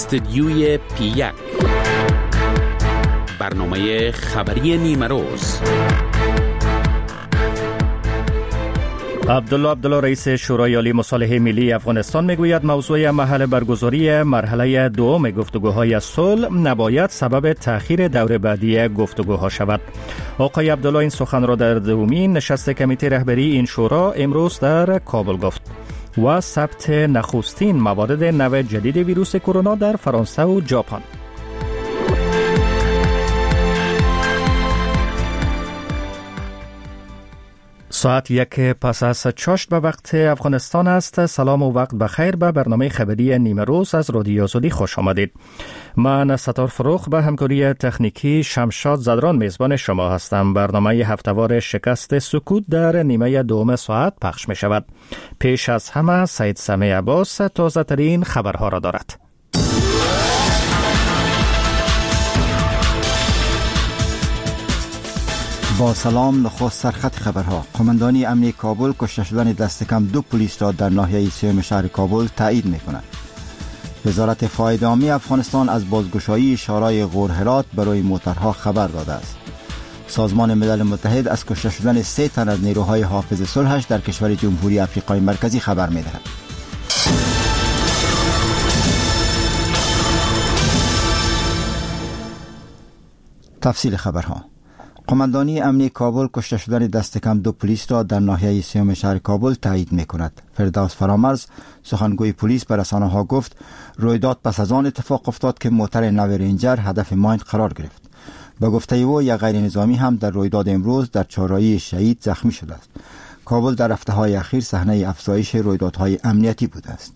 استدیوی پی1 برنامه خبری نیمه روز. عبدالله رئیس شورای عالی مصالحه ملی افغانستان میگوید موضوع محل برگزاری مرحله دوم گفتگوهای صلح نباید سبب تأخیر دور بعدی گفتگوها شود. آقای عبدالله این سخن را در دومین نشست کمیته رهبری این شورا امروز در کابل گفت و ثبت نخستین موارد نو جدید ویروس کرونا در فرانسه و ژاپن. ساعت 1 پس از چاشت به وقت افغانستان است. سلام و وقت بخیر به برنامه خبری نیمه روز از رادیو آزادی خوش آمدید. من ستار فروخ به همکاری تکنیکی شمشاد زدران میزبان شما هستم. برنامه هفتهوار شکست سکوت در نیمه دوم ساعت پخش می شود. پیش از همه سید سمیع عباس تازه ترین خبرها را دارد. با سلام، نخست سرخط خبرها. قماندانی امنی کابل کشته شدن دست کم 2 پلیس را در ناحیه سوم شهر کابل تایید می‌کند. وزارت فایده عامی افغانستان از بازگشایی شورای غورهرات برای موترها خبر داده است. سازمان ملل متحد از کشته شدن 3 تن از نیروهای حافظ صلحش در کشور جمهوری آفریقای مرکزی خبر می‌دهد. تفصیل خبرها. قماندانی امنی کابل کشته شدن دست کم 2 پلیس را در ناحیه سوم شهر کابل تایید می‌کند. فردوس فرامرز سخنگوی پلیس به رسانه‌ها گفت رویداد پس از آن اتفاق افتاد که موتر نو رنجر هدف ماین قرار گرفت. به گفته او یک غیر نظامی هم در رویداد امروز در چهارراهی شهید زخمی شده است. کابل در هفته‌های اخیر صحنه افزایش رویدادهای امنیتی بوده است.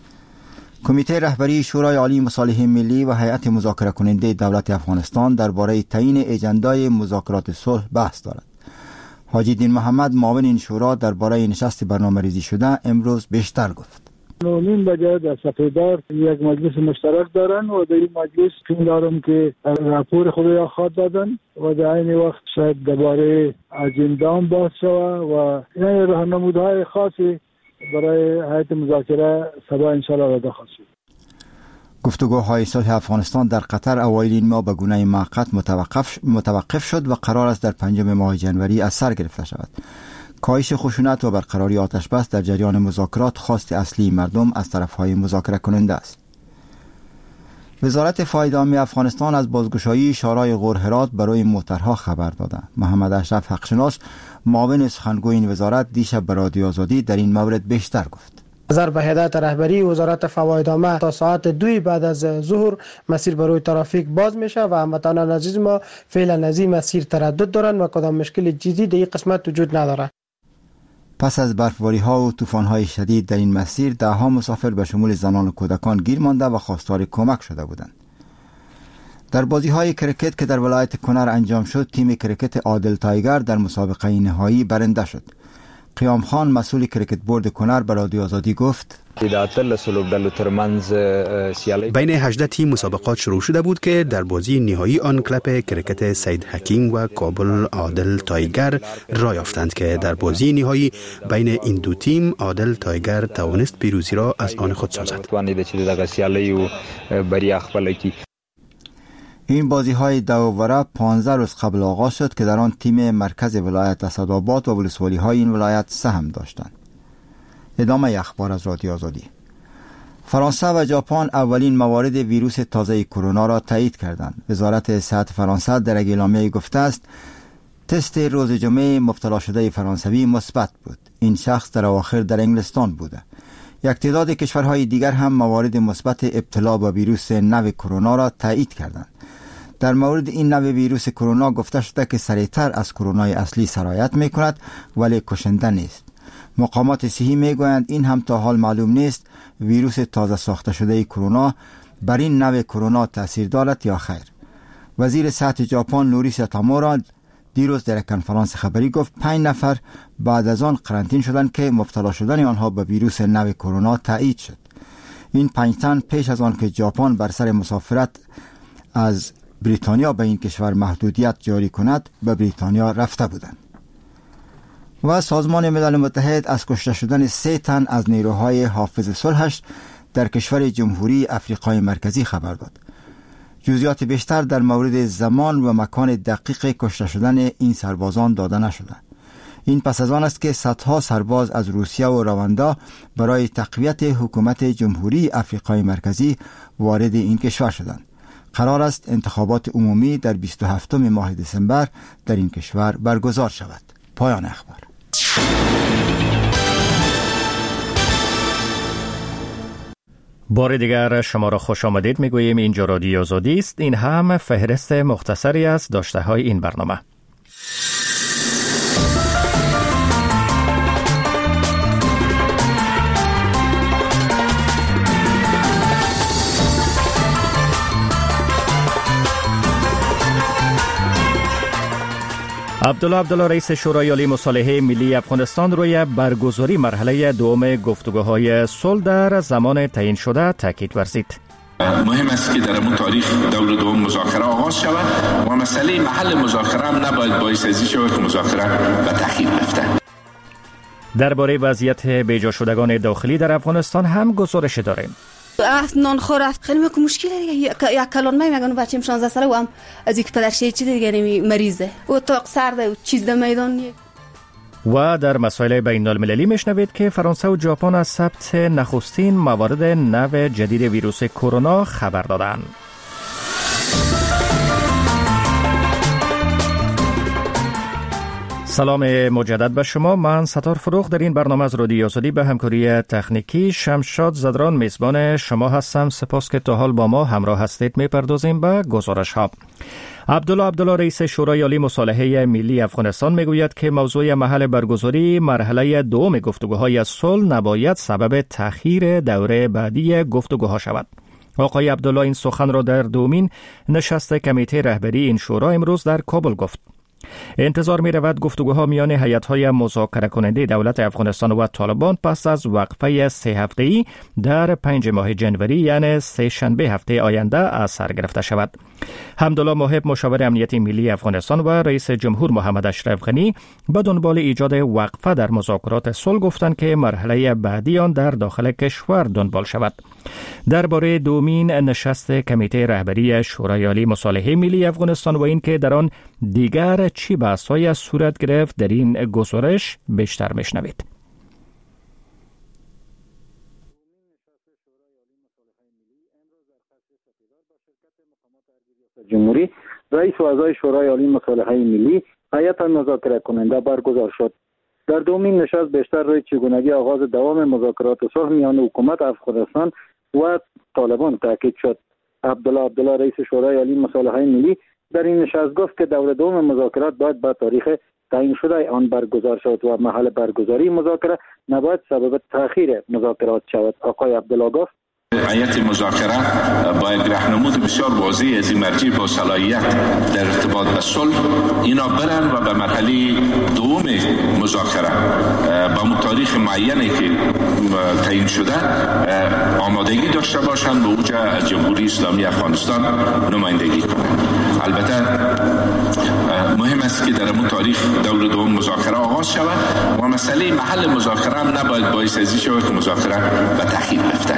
کمیته رهبری شورای عالی مصالحه ملی و هیئت مذاکره کننده دولت افغانستان درباره تعیین اجندای مذاکرات صلح بحث دارد. حاجی دین محمد معاون این شورا درباره نشست برنامه‌ریزی شده امروز بیشتر گفت. 9 بجه در صفحه‌دار یک مجلس مشترک دارن و در این مجلس فکر دارم که راپور خود را خواهد دادن و در این وقت شاید درباره اجندا هم بحث شود و یعنی راهنمودهای خاصی برای هیئت مذاکره سبا انشاءالله راه خواهد شد. گفتگوهای صلح افغانستان در قطر اوایل این ماه به گونه موقت متوقف شد و قرار است در 5 ماه ژانویه از سر گرفته شود. کاهش خشونت و برقراری آتش بس در جریان مذاکرات خواست اصلی مردم از طرفهای مذاکره کننده است. وزارت فایده عامی افغانستان از بازگشایی شورای غورهرات برای موترها خبر داده. محمد اشرف حقشناس معاون سخنگوی این وزارت دیشب به رادیو آزادی در این مورد بیشتر گفت. نظر به هدایت رهبری وزارت فواید عامه تا ساعت 2 بعد از ظهر مسیر برای ترافیک باز میشه و هموطنان عزیز ما فعلا از این مسیر تردد دارن و کدام مشکل جدی در این قسمت وجود نداره. پس از برفباری ها و طوفان های شدید در این مسیر دهها مسافر به شمول زنان و کودکان گیر مانده و خواستار کمک شده بودند. در بازی های کرکت که در ولایت کنر انجام شد، تیم کرکت عادل تایگر در مسابقه نهایی برنده شد. قیام خان مسئول کرکت بورد کنر به رادیو آزادی گفت بین 18 تیم مسابقات شروع شده بود که در بازی نهایی آن کلب کرکت سید حکیم و کابل عادل تایگر راه یافتند که در بازی نهایی بین این دو تیم عادل تایگر توانست پیروزی را از آن خود سازد. این بازی های دووره 15 روز قبل آغاز شد که در آن تیم مرکز ولایت اسدآباد و ولسوالی های این ولایت سهم داشتند. ادامه اخبار از رادیو آزادی. فرانسه و ژاپن اولین موارد ویروس تازه کرونا را تایید کردند. وزارت صحت فرانسه در یک اعلامیه گفته است تست روز جمعه مبتلا شده فرانسوی مثبت بود. این شخص در اواخر در انگلستان بوده. یک تعداد کشورهای دیگر هم موارد مثبت ابتلا با ویروس نو کرونا را تایید کردند. در مورد این نو ویروس کرونا گفته شده که سریعتر از کرونای اصلی سرایت می کند ولی کشنده نیست. مقامات صحی می گویند این هم تا حال معلوم نیست ویروس تازه ساخته شده کرونا بر این نو کرونا تاثیر دارد یا خیر. وزیر صحت ژاپن نوری ساتامورا دیروز در کنفرانس خبری گفت 5 نفر بعد از آن قرنطین شدند که مبتلا شدن آنها به ویروس نو کرونا تایید شد. این 5 تن پیش از آن که ژاپن بر سر مسافرت از بریتانیا به این کشور محدودیت جاری کند به بریتانیا رفته بودند. و سازمان ملل متحد از کشته شدن 3 تن از نیروهای حافظ صلحش در کشور جمهوری آفریقای مرکزی خبر داد. جزئیات بیشتر در مورد زمان و مکان دقیق کشته شدن این سربازان داده نشده. این پس از آن است که صدها سرباز از روسیه و رواندا برای تقویت حکومت جمهوری آفریقای مرکزی وارد این کشور شدند. قرار است انتخابات عمومی در 27 ماه دسامبر در این کشور برگزار شود. پایان اخبار. بار دیگر شما را خوش آمدید میگوییم. اینجا رادیو آزادی است. این هم فهرست مختصری از داشته های این برنامه. عبدالله رئیس شورای عالی مصالحه ملی افغانستان روی برگزاری مرحله دوم گفتگوهای صلح در زمان تعیین شده تاکید ورزید. مهم است که در این تاریخ دور دوم مذاکره آغاز شود و مسئله محل مذاکره هم نباید باعث ازی شود که مذاکره به تأخیر رفته. درباره وضعیت بیجا شدگان داخلی در افغانستان هم گزارش داریم. نان خور رفت خیلی میگه مشکل دیگه یک کلان میگن بچه‌م 16 ساله و هم از یک پدرش چی دیگه مریضه و تا سرده و چیز در میدان. و در مسائل بین المللی میشنوید که فرانسه و ژاپن از ثبت نخستین موارد نو جدید ویروس کرونا خبر دادند. سلام مجدد به شما. من ستار فروخ در این برنامه از رادیو آزادی به همکاری تکنیکی شمشاد زدران میزبان شما هستم. سپاس که تا حال با ما همراه هستید. میپردازیم به گزارش ها. عبدالله رئیس شورای عالی مصالحه ملی افغانستان میگوید که موضوع محل برگزاری مرحله دوم گفتگوهای صلح نباید سبب تأخیر دوره بعدی گفتگوها شود. آقای عبدالله این سخن را در دومین نشست کمیته رهبری این شورا امروز در کابل گفت. انتظار می رود گفتگوها میان هیئت‌های مذاکره کننده دولت افغانستان و طالبان پس از وقفه 3 هفته‌ای در 5 ماه جنوری یعنی 3 شنبه هفته آینده از سر گرفته شود. حمدالله موهب مشاور امنیت ملی افغانستان و رئیس جمهور محمد اشرف غنی به دنبال ایجاد وقفه در مذاکرات صلح گفتند که مرحله بعدی آن در داخل کشور دنبال شود. درباره دومین نشست کمیته رهبری شورای عالی مصالحه ملی افغانستان و اینکه در آن دیگر چی بحث‌های صورت گرفت در این گزارش بیشتر میشنوید. جمهوری رئیس و اعضای شورای عالی مصالحه ملی هیئت مذاکره کننده برگزار شد. در دومین نشست بیشتر روی چگونگی آغاز دوام مذاکرات صلح میان حکومت افغانستان و طالبان تاکید شد. عبدالله رئیس شورای عالی مصالحه ملی در این نشست گفت که دور دوم مذاکرات باید با تاریخ تعیین شده آن برگزار شود و محل برگزاری مذاکره نباید سبب تأخیر مذاکرات شود. آقای عبدالله گفت هیئت مذاکره باید راهنمود بسیار واضح از این مرجع با صلاحیت در ارتباط به صلح اینا برن و به مرحله دوم مذاکره با تاریخ معینی که تعیین شده آمادگی داشته باشند و اوجا از جمهوری اسلامی افغانستان نمایندگی کنند. البته مهم است که در این تاریخ دور دوم مذاکره آغاز شود و مسئله محل مذاکره هم نباید باعث ازی شود که مذاکره به تأخیر رفته.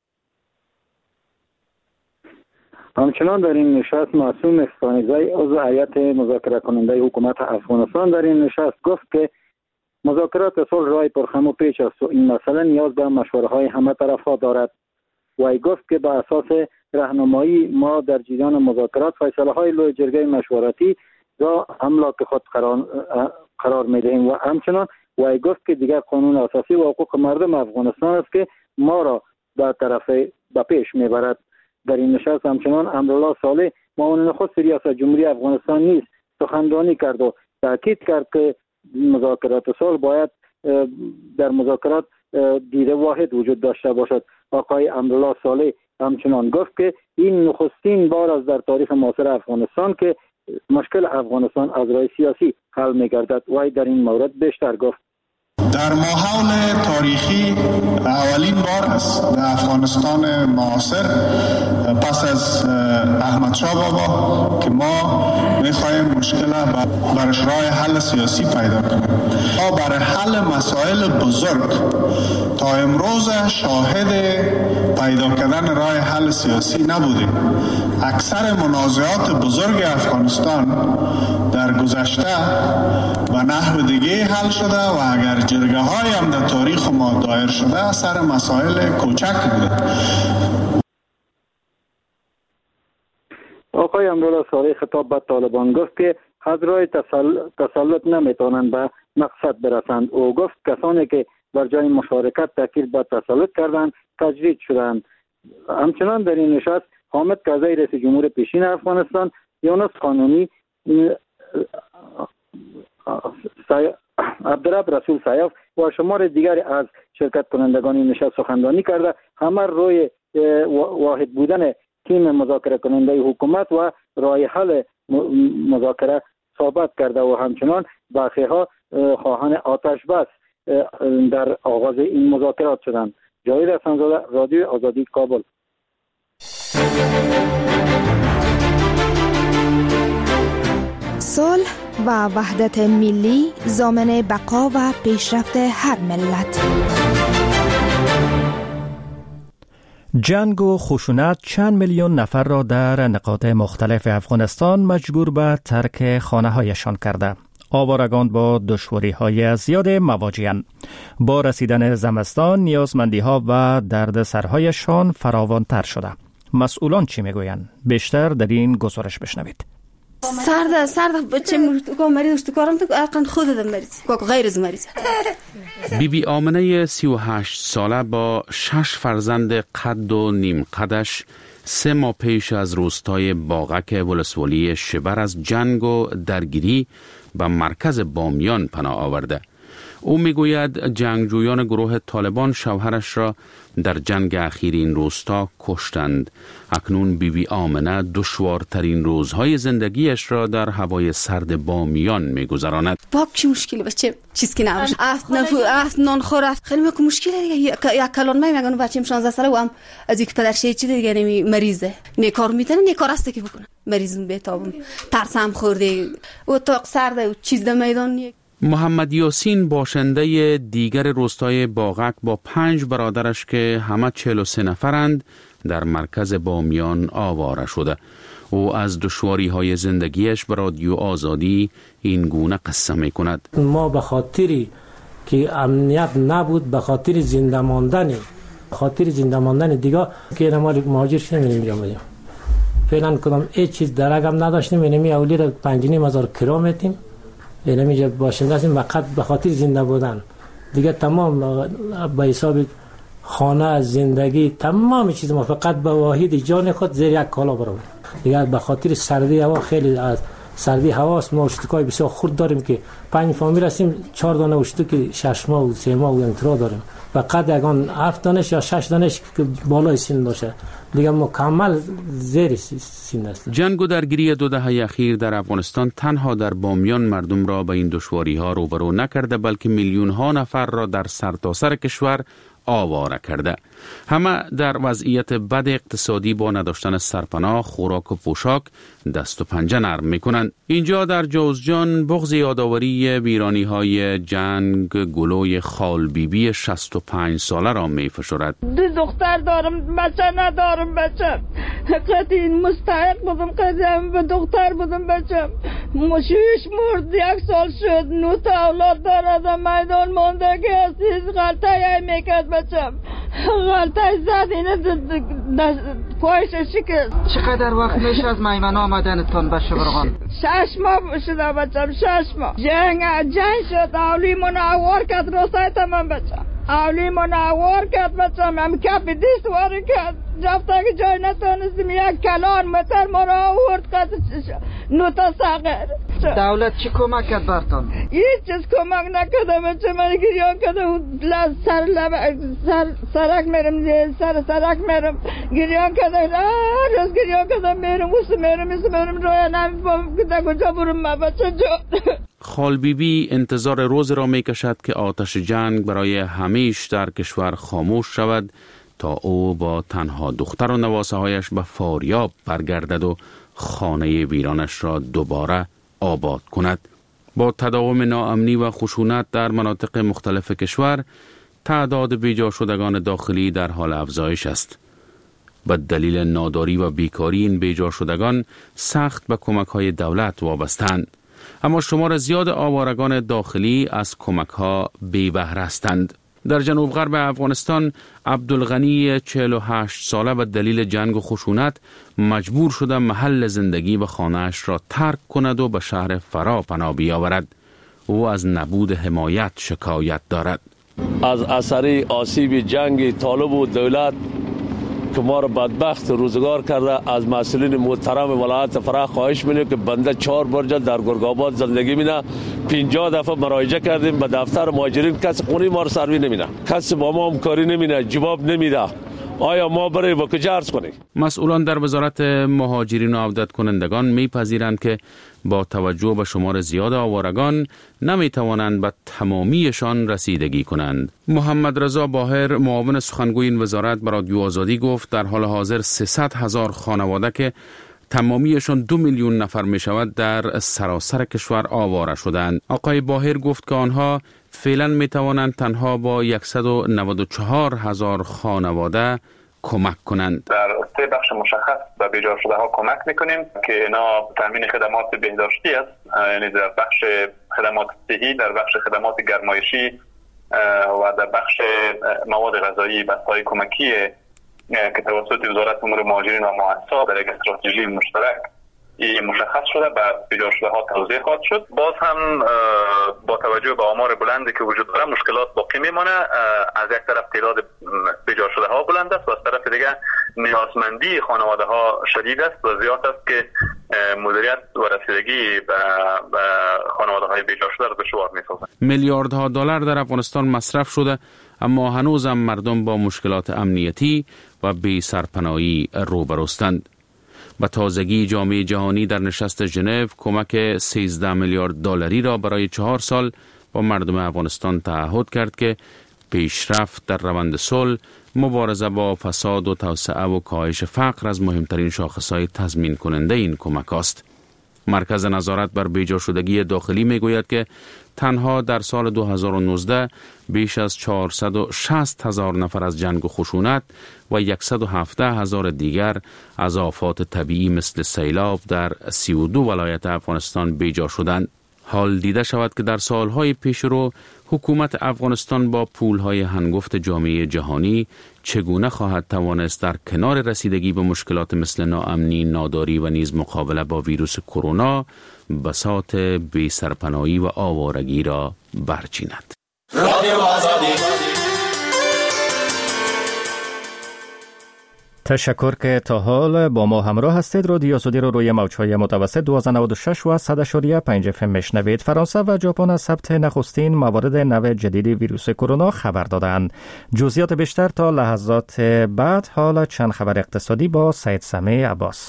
همچنان در این نشست معصوم اخوانزی عضو هیئت مذاکره کننده حکومت افغانستان در این نشست گفت که مذاکرات صلح راه پرخم و پیچ است و این مسئله نیاز به مشوره‌های همه طرفا دارد. وی گفت که به اساس راهنمایی ما در جریان مذاکرات فیصله‌های لوی جرگه مشورتی را املاک خود قرار می‌دهیم و همچنان وی گفت که دیگر قانون اساسی و حقوق مردم افغانستان است که ما را به پیش می‌برد. در این نشست همچنان امرالله صالح معاون نخست ریاست جمهوری افغانستان نیز سخنرانی کرد و تاکید کرد که مذاکرات صلح باید در مذاکرات دیده واحد وجود داشته باشد. آقای امرالله صالح همچنان گفت که این نخستین بار است در تاریخ معاصر افغانستان که مشکل افغانستان از راه سیاسی حل می‌گردد. وی در این مورد بیشتر گفت در ماحول تاریخی اولین بار است در افغانستان معاصر پس از احمدشاه بابا که ما میخواهیم مشکل برش راه حل سیاسی پیدا کنیم. ما برای حل مسائل بزرگ تا امروز شاهد پیدا کردن راه حل سیاسی نبودیم. اکثر منازعات بزرگ افغانستان در گذشته و نحو دیگه حل شده و اگر جرگه های هم در تاریخ ما دایر شده سر مسائل کوچک بوده. آقای امرالله صالح خطاب به طالبان گفت که از راه تسلط نمیتونند به مقصد برسند. او گفت کسانی که بر جای مشارکت تاکید به تسلط کردند تجرید شدند. همچنان در این نشست حامد کرزی رئیس جمهور پیشین افغانستان، یونس قانونی، عبدالرب رسول سیاف و شمار دیگری از شرکت کنندگان این نشست سخنرانی کرده. همه روی واحد بودن تیم مذاکره کننده حکومت و راه حل مذاکره صحبت کرده و همچنان برخی‌ها خواهان آتش بس در آغاز این مذاکرات شدند. جاوید حسن‌زاده، رادیو آزادی، کابل. صلح و وحدت ملی ضامن بقا و پیشرفت هر ملت. جنگ و خشونت چند میلیون نفر را در نقاط مختلف افغانستان مجبور به ترک خانه‌هایشان کرده. آوارگان با دشواری‌های زیاد مواجه‌اند. با رسیدن زمستان نیازمندی‌ها و دردسرهایشان فراوان‌تر شده. مسئولان چی میگویند؟ بیشتر در این گزارش بشنوید. سرد بچه مریض تو کارم تو اقن خود دم مریض غیر از مریض. بیبی آمنه 38 ساله با 6 فرزند قد و نیم قدش 3 ماه پیش از روستای باغک ولسوالی شبر از جنگ و درگیری به مرکز بامیان پناه آورده. او میگوید جنگجویان گروه طالبان شوهرش را در جنگ اخیر این روستا کشتند. اکنون بیبی آمنه دشوارترین روزهای زندگیش را در هوای سرد بامیان میگذراند. باب چی مشکلی بچه چیز که نباشه افت نان خور خیلی مشکل دیگه. یک کلان میگن بچه‌م 16 ساله و هم از یک پدرشه چی دیگه نمی مریضه نه کار میتونه نه کار است که بکنه مریض بهتابم ترسم خورده و تا سرد و چیز در میدان. محمد یاسین باشنده دیگر روستای باغک با 5 برادرش که همه 43 نفرند در مرکز بامیان آواره شده. او از دشواری‌های زندگیش به رادیو آزادی این گونه قصه می‌کند. ما به خاطری که امنیت نبود، به خاطر زنده ماندن دیگه که ما مهاجر شدیم می‌ریم. فعلا کدام هیچ چیز درگم نداشتیم. یعنی اولی را 5,500 کرا می‌تیم. یعنی باشنده هستیم فقط به خاطر زنده بودن. دیگه تمام به حساب خانه، زندگی، تمام چیز ما فقط به واحد جان خود زیر یک کالا برام. دیگه به خاطر سردی هوا خیلی از سردی هواست ما اشتکای بسیار خرد داریم که 5 فامیل هستیم 4 دانه اشتک 6 ماه و 3 ماه و انترا داریم. فقط یگان 7 دانش یا 6 دانش که بالای سن باشه. دیگه مکمل زیر سن است. جنگ و درگیری 2 دهه اخیر در افغانستان تنها در بامیان مردم را به این دشواری‌ها روبرو نکرده بلکه میلیون‌ها نفر را در سرتاسر کشور آواره کرده. همه در وضعیت بد اقتصادی با نداشتن سرپناه، خوراک و پوشاک دست و پنجه نرم میکنند. اینجا در جوزجان بغض یادآوری ویرانی‌های جنگ گلوی خال بیبی 65 ساله را میفشرد. 2 دختر دارم، بچه ندارم. بچه قطعی مستحق بودم، قطعی به دختر بودم. بچه مشویش مرد 1 سال شد. 9 تا اولاد دارد. میدان ماندگی هستی غلطه میکرد. بچه غلطه زد اینه پایش شکست. چقدر وقت میشه از میمنه آمدنتون به شبرغان؟ 6 ماه شده بچم. 6 ماه جنگ شد. اولی منوار کرد روستای تمام. بچم اولی منوار کرد. بچم هم کپ دیست واری کرد. جفته که جای نتونستیم یک کلان متر ما را آورد قد 9 تا ساغر. دولت چی کمک کرد برتون؟ هیچ چیز کمک نکرده. بچه من گریان کرده سرک میرم سرک میرم گریان کرده. روز گریان کرده میرم روی نمیفهم کده کجا برم. بچه جو خالبیبی انتظار روز را می کشد که آتش جنگ برای همیش در کشور خاموش شود تا او با تنها دختر و نواسه هایش به فاریاب برگردد و خانه ویرانش را دوباره آباد کند. با تداوم ناامنی و خشونت در مناطق مختلف کشور، تعداد بیجا شدگان داخلی در حال افزایش است. به دلیل ناداری و بیکاری این بیجا شدگان سخت به کمک‌های دولت وابستند، اما شمار زیاد آوارگان داخلی از کمک‌ها بی بهره هستند. در جنوب غرب افغانستان، عبدالغنی 48 ساله به دلیل جنگ و خشونت مجبور شده محل زندگی و خانه‌اش را ترک کند و به شهر فرا پناه بیاورد. او از نبود حمایت شکایت دارد. از اثر آسیب جنگ طالب و دولت که ما را بدبخت روزگار کرده، از مسئولین محترم ولایت فرا خواهش می‌کنیم که بنده 4 برج در گرگ‌آباد زندگی می‌کنه. 50 دفعه مراجعه کردیم به دفتر مهاجرین، کسی خونه ما را سروی نمی‌کنه، کسی با ما همکاری نمی‌کنه، جواب نمیده. آیا ما برای با کجا عرض کنیم؟ مسئولان در وزارت مهاجرین و عودت کنندگان می‌پذیرند که با توجه به شمار زیاد آوارگان نمی‌توانند به تمامیشان رسیدگی کنند. محمد رضا باهر، معاون سخنگوی این وزارت، به رادیو آزادی گفت در حال حاضر 300,000 خانواده که تمامیشان 2 میلیون نفر می شود در سراسر کشور آواره شدند. آقای باهر گفت که آنها فعلا می توانند تنها با 194,000 خانواده کمک کنند. در 3 بخش مشخص به بیجا شده ها کمک میکنیم که اینا تامین خدمات بهداشتی است، یعنی در بخش خدمات صحی، در بخش خدمات گرمایشی و در بخش مواد غذایی، بسته‌های کمکی که توسط وزارت امور مهاجرین و مؤسسا در یک استراتژی مشترک مشخص شده به بیجا شده ها توزیع خواهد شد. باز هم با توجه به آمار بلندی که وجود داره مشکلات باقی میمانه. از یک طرف تعداد بیجا شده ها بلند است و از طرف دیگه نیازمندی خانواده ها شدید است و زیاد است که مدیریت و رسیدگی به خانواده های بیجا شده را دشوار می‌سازد. میلیاردها دلار در افغانستان مصرف شده، اما هنوزم مردم با مشکلات امنیتی و بی سرپناهی روبروستند. به تازگی جامعه جهانی در نشست ژنو کمک 13 میلیارد دلاری را برای 4 سال با مردم افغانستان تعهد کرد که پیشرفت در روند صلح، مبارزه با فساد و توسعه و کاهش فقر از مهمترین شاخصهای تضمین کننده این کمک است. مرکز نظارت بر بیجا شدگی داخلی می گوید که تنها در سال 2019 بیش از 460,000 نفر از جنگ و خشونت و 117,000 دیگر از آفات طبیعی مثل سیلاب در 32 ولایت افغانستان بیجا شدند. حال دیده شود که در سالهای پیش رو حکومت افغانستان با پولهای هنگفت جامعه جهانی چگونه خواهد توانست در کنار رسیدگی به مشکلات مثل ناامنی، ناداری و نیز مقابله با ویروس کرونا بساط بی سرپناهی و آوارگی را برچیند. تشکر که تا حال با ما همراه هستید. رادیو آزادی رو روی موج‌های متوسط 1296 و 100.5 FM میشنوید. فرانسه و ژاپن از ثبت نخستین موارد نو جدید ویروس کرونا خبر دادند. جزئیات بیشتر تا لحظات بعد. حالا چند خبر اقتصادی با سید سمیع عباس.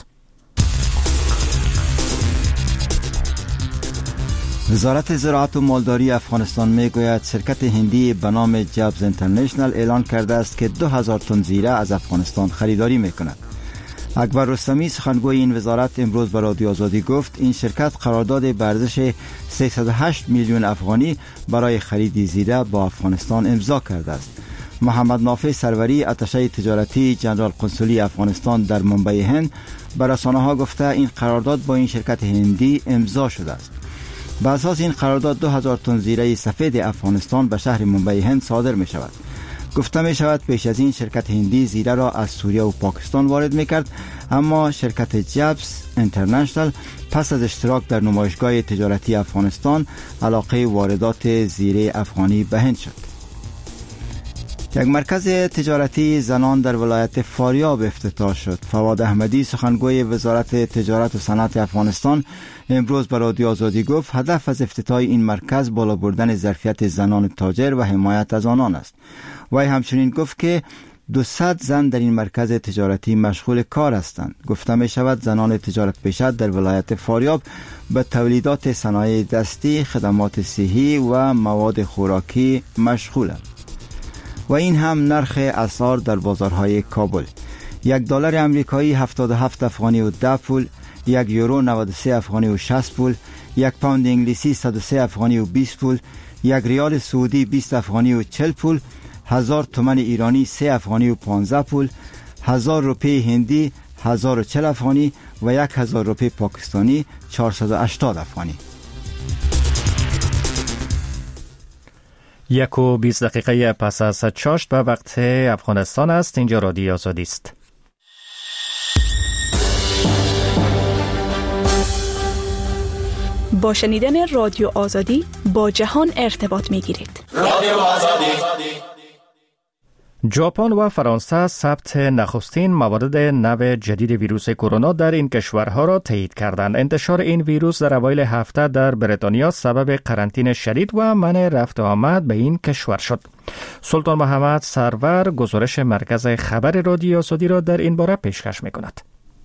وزارت زراعت و مالداری افغانستان میگوید شرکت هندی به نام جابز اینترنشنال اعلان کرده است که 2000 تن زیره از افغانستان خریداری میکند. اکبر رستمی سخنگوی این وزارت امروز به رادیو آزادی گفت این شرکت قرارداد به ارزش 308 میلیون افغانی برای خرید زیره با افغانستان امضا کرده است. محمد نافع سروری، اتشه تجارتی جنرال قنسولی افغانستان در منبع هند، به رسانه‌ها گفته این قرارداد با این شرکت هندی امضا شده است. به اساس این قرارداد 2000 تن زیره سفید افغانستان به شهر منبع هند صادر می شود. گفته می شود پیش از این شرکت هندی زیره را از سوریه و پاکستان وارد می کرد، اما شرکت جابز اینترنشنال پس از اشتراک در نمایشگاه تجارتی افغانستان علاقه واردات زیره افغانی به هند شد. یک مرکز تجارتی زنان در ولایت فاریاب افتتاح شد. فواد احمدی سخنگوی وزارت تجارت و صنعت افغانستان امروز به رادیو آزادی گفت هدف از افتتاح این مرکز بالا بردن ظرفیت زنان تاجر و حمایت از آنان است. وی همچنین گفت که 200 زن در این مرکز تجارتی مشغول کار هستند. گفته می شود زنان تجارت پیشه در ولایت فاریاب به تولیدات صنایع دستی، خدمات صحی و مواد خوراکی مشغولند. و این هم نرخ اسعار در بازارهای کابل. $1 امریکایی 77 افغانی و 10 پول، 1 یورو 93 افغانی و 60 پول، 1 پوند انگلیسی 103 افغانی و 20 پول، 1 ریال سعودی 20 افغانی و 40 پول، 1000 تومان ایرانی 3 افغانی و 15 پول، 1000 روپیه هندی 1040 افغانی و 1000 روپیه پاکستانی 480 افغانی. 1:20 دقیقه پس از چاشت به وقت افغانستان است. اینجا رادیو آزادی است. با شنیدن رادیو آزادی با جهان ارتباط می‌گیرید. رادیو آزادی. ژاپن و فرانسه ثبت نخستین موارد نو جدید ویروس کرونا در این کشورها را تایید کردند. انتشار این ویروس در اوایل هفته در بریتانیا سبب قرنطینه شدید و منع رفت و آمد به این کشور شد. سلطان محمد سرور گزارش مرکز خبر رادیو آزادی را در این باره پیشکش می‌کند.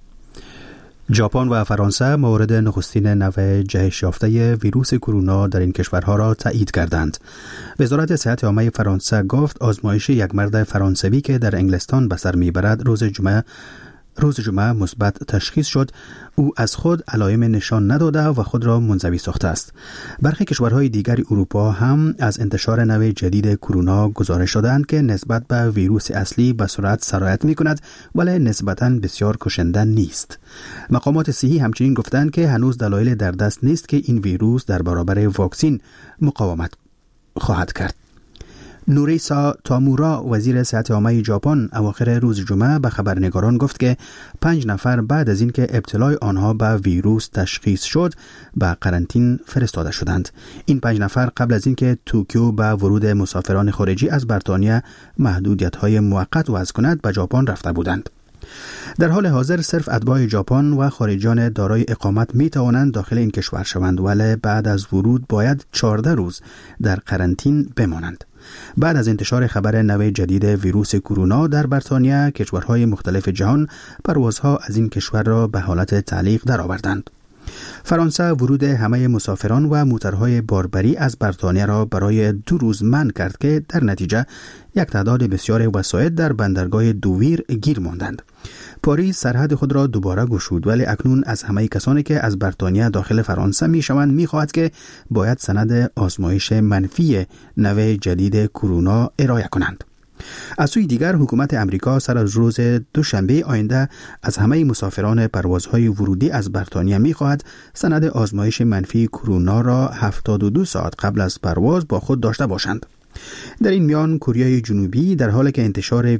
ژاپن و فرانسه موارد نخستین نو جهش یافته ویروس کرونا در این کشورها را تایید کردند. وزارت صحت عامه فرانسه گفت آزمایش یک مرد فرانسوی که در انگلستان به سر میبرد روز جمعه مثبت تشخیص شد. او از خود علائم نشان نداده و خود را منزوی ساخته است. برخی کشورهای دیگر اروپا هم از انتشار نو جدید کرونا گزارش دادند که نسبت به ویروس اصلی به سرعت سرایت می‌کند ولی نسبتاً بسیار کشنده نیست. مقامات صحی همچنین گفتند که هنوز دلایل در دست نیست که این ویروس در برابر واکسن مقاومت خواهد کرد. نوریسا تامورا وزیر صحت عامه ژاپن اواخر روز جمعه به خبرنگاران گفت که 5 نفر بعد از اینکه ابتلای آنها به ویروس تشخیص شد به قرنطینه فرستاده شدند. این 5 نفر قبل از اینکه توکیو به ورود مسافران خارجی از بریتانیا محدودیت‌های موقت وضع کند به ژاپن رفته بودند. در حال حاضر صرف اتباع ژاپن و خارجیان دارای اقامت می توانند داخل این کشور شوند ولی بعد از ورود باید 14 روز در قرنطینه بمانند. بعد از انتشار خبر نو جدید ویروس کرونا در بریتانیا، کشورهای مختلف جهان پروازها از این کشور را به حالت تعلیق درآوردند. فرانسه ورود همه مسافران و موترهای باربری از بریتانیا را برای 2 روز منع کرد که در نتیجه یک تعداد بسیار وسایط در بندرگاه دوویر گیر ماندند. پاریس سرحد خود را دوباره گشود ولی اکنون از همه کسانی که از بریتانیا داخل فرانسه میشوند میخواهد که باید سند آزمایش منفی نو جدید کرونا ارائه کنند. از سوی دیگر حکومت امریکا سر از روز دوشنبه آینده از همه مسافران پروازهای ورودی از بریتانیا می‌خواهد سند آزمایش منفی کرونا را 72 ساعت قبل از پرواز با خود داشته باشند. در این میان کره جنوبی در حالی که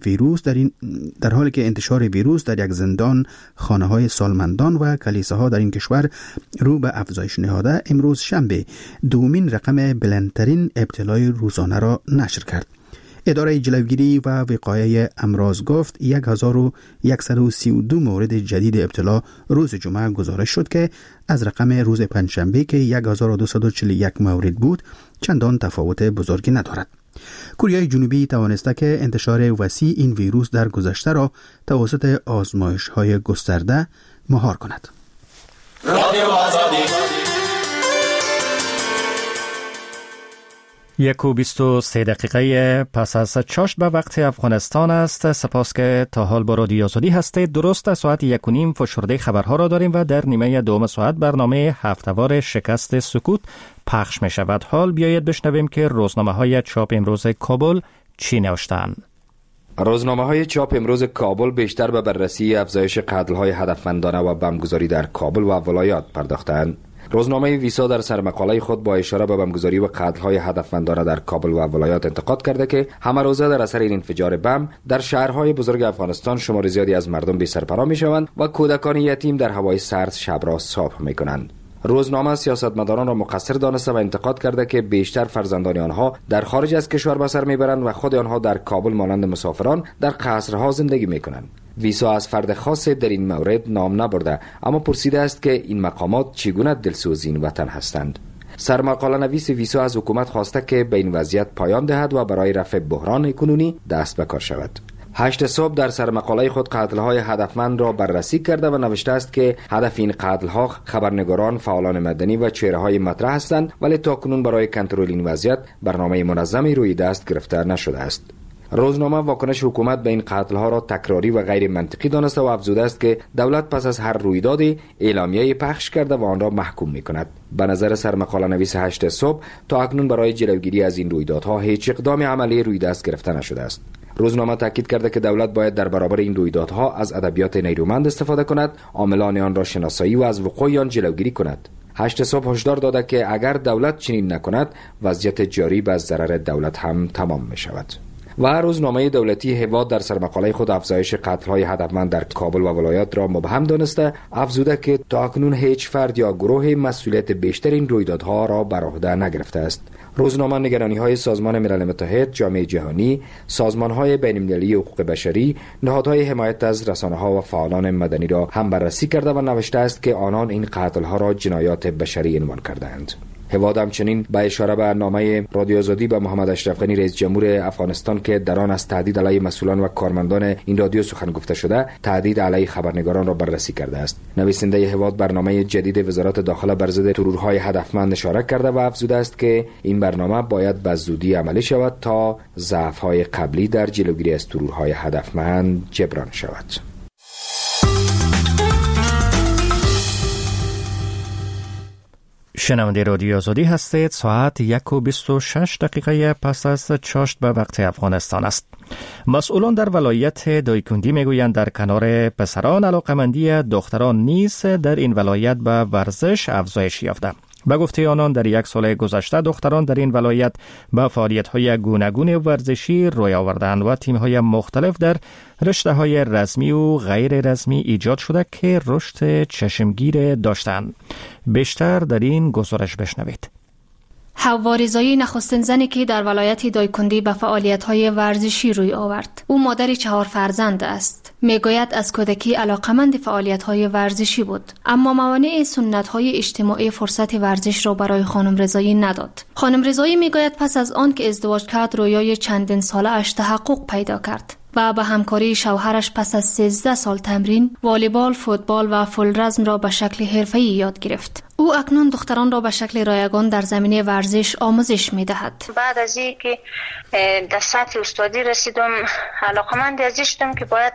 انتشار ویروس در یک زندان، خانه‌های سالمندان و کلیساها در این کشور رو به افزایش نهاده، امروز شنبه دومین رقم بلندترین ابتلای روزانه را نشر کرد. اداره جلوگیری و وقایع امراض گفت 1132 مورد جدید ابتلا روز جمعه گزارش شد که از رقم روز پنجشنبه که 1241 مورد بود چندان تفاوت بزرگی ندارد. کره جنوبی توانسته که انتشار وسیع این ویروس در گذشته را توسط آزمایش‌های گسترده مهار کند. رادیو آزادی 1:23 دقیقه پس از چاشت به وقت افغانستان است. سپاس که تا حال با رادیو آزادی هستید. درست ساعت 1:30 فشرده خبرها را داریم و در نیمه دوم ساعت برنامه هفته‌وار شکست سکوت پخش می شود. حال بیایید بشنویم که روزنامه های چاپ امروز کابل چی نوشتند. روزنامه های چاپ امروز کابل بیشتر به بررسی افزایش قتل‌های هدفمندانه و بمبگذاری در کابل و ولایات پرداختند. روزنامه ویسا در سرمقاله خود با اشاره به بمبگذاری و قتل‌های هدفمندانه در کابل و ولایات انتقاد کرده که همه روزه در اثر این انفجار بمب در شهرهای بزرگ افغانستان شمار زیادی از مردم بی سرپناه میشوند و کودکان یتیم در هوای سرد شب را صبح میکنند. روزنامه سیاستمداران را مقصر دانسته و انتقاد کرده که بیشتر فرزندان آنها در خارج از کشور به سر میبرند و خود آنها در کابل مانند مسافران در قصرها زندگی میکنند. ویسا از فرد خاص در این مورد نام نبرده اما پرسیده است که این مقامات چگونه دلسوز این وطن هستند. سرمقاله نویس ویسا از حکومت خواسته که به این وضعیت پایان دهد و برای رفع بحران کنونی دست به کار شود. 8 صبح در سرمقاله خود قتل‌های هدفمند را بررسی کرده و نوشته است که هدف این قتل‌ها خبرنگاران، فعالان مدنی و چهره‌های مطرح هستند، ولی تاکنون برای کنترل این وضعیت برنامه منظمی روی دست گرفته نشده است. روزنامه واکنش حکومت به این قتل‌ها را تکراری و غیر منطقی دانسته و افزوده است که دولت پس از هر رویدادی اعلامیه پخش کرده و آن را محکوم می‌کند. به نظر سرمقاله نویس 8 صبح تا اکنون برای جلوگیری از این رویدادها هیچ اقدام عملی روی دست گرفته نشده است. روزنامه تاکید کرده که دولت باید در برابر این رویدادها از ادبیات نیرومند استفاده کند، عاملان آن را شناسایی و از وقوع آن جلوگیری کند. 8 صبح هشدار داده که اگر دولت چنین نکند، وضعیت جاری به ضرر دولت هم تمام می شود. و روزنامه دولتی هواد در سرمقاله خود افزایش قتل‌های هدفمند در کابل و ولایات را مبهم دانسته، افزوده که تا اکنون هیچ فرد یا گروه مسئولیت بیشتر این رویدادها را بر عهده نگرفته است. روزنامه نگرانی‌های سازمان ملل متحد، جامعه جهانی، سازمان‌های بین‌المللی حقوق بشری، نهادهای حمایت از رسانه‌ها و فعالان مدنی را هم بررسی کرده و نوشته است که آنان این قتل‌ها را جنایات بشری عنوان کرده‌اند. هواد همچنین با اشاره به نامه رادیو آزادی به محمد اشرف غنی رئیس جمهور افغانستان که در آن از تهدید علیه مسئولان و کارمندان این رادیو سخن گفته شده، تهدید علیه خبرنگاران را بررسی کرده است. نویسنده هواد برنامه جدید وزارت داخله بر ضد ترورهای هدفمند اشاره کرده و افزوده است که این برنامه باید به زودی عملی شود تا ضعف‌های قبلی در جلوگیری از ترورهای هدفمند جبران شود. شنونده رادیو آزادی هستید. ساعت 1:26 پس از چاشت به وقت افغانستان است. مسئولان در ولایت دایکندی میگویند در کنار پسران علاقمندی دختران نیز در این ولایت به ورزش افزایش یافته. به گفته آنان در 1 سال گذشته دختران در این ولایت به فعالیت‌های گوناگون ورزشی روی آوردند و تیم‌های مختلف در رشته‌های رسمی و غیر رسمی ایجاد شده که رشد چشمگیر داشتند. بیشتر در این گزارش بشنوید. حوا رضایی نخستین زنی که در ولایت دایکندی به فعالیت‌های ورزشی روی آورد. او مادر 4 فرزند است. میگوید از کودکی علاقمند فعالیت‌های ورزشی بود، اما موانع سنت‌های اجتماعی فرصت ورزش را برای خانم رضایی نداد. خانم رضایی میگوید پس از آن که ازدواج کرد رویای چندین ساله اش تحقق پیدا کرد و به همکاری شوهرش پس از 13 سال تمرین والیبال، فوتبال و فولرزم را به شکل حرفه‌ای یاد گرفت. او اکنون دختران را به شکل رایگان در زمینه ورزش آموزش می‌دهد. بعد از اینکه در سطح استادی رسیدم، علاقمند از این شدم که باید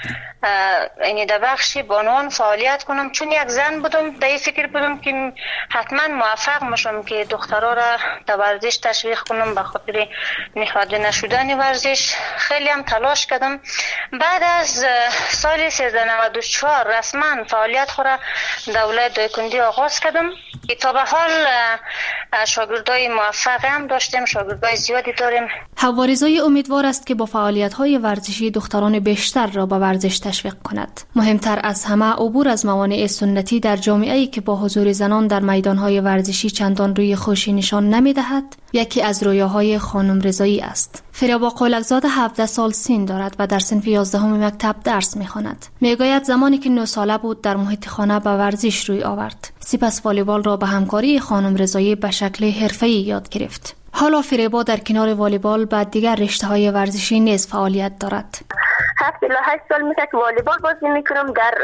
یعنی در بخش بانوان فعالیت کنم، چون یک زن بودم در این فکر بودم که حتما موفق میشم که دخترها را در ورزش تشویق کنم به خاطر نهاده نشدن ورزش. خیلی هم تلاش کردم. بعد از سال 1394 رسما فعالیت خورا در ولایت دایکندی آغاز کردم که تا به حال شاگردای موفق هم داشتیم، شاگردای زیادی داریم. حوا رضایی امیدوار است که با فعالیت‌های ورزشی دختران بیشتر را به ورزش تشویق کند. مهمتر از همه عبور از موانع سنتی در جامعه‌ای که با حضور زنان در میدان‌های ورزشی چندان روی خوشی نشان نمی‌دهد، یکی از رویاهای خانم رضایی است. فریبا قولکزاده 17 سال سن دارد و در صنف 11 مکتب درس می‌خواند. میگوید زمانی که 9 ساله بود در محیط خانه به ورزش روی آورد. سپس والیبال را به همکاری خانم رضایی به شکل حرفه‌ای یاد گرفت. حالا فریبا در کنار والیبال بعد دیگر رشته‌های ورزشی نیز فعالیت دارد. 7 الی 8 سال میشه که والیبال بازی میکنم، در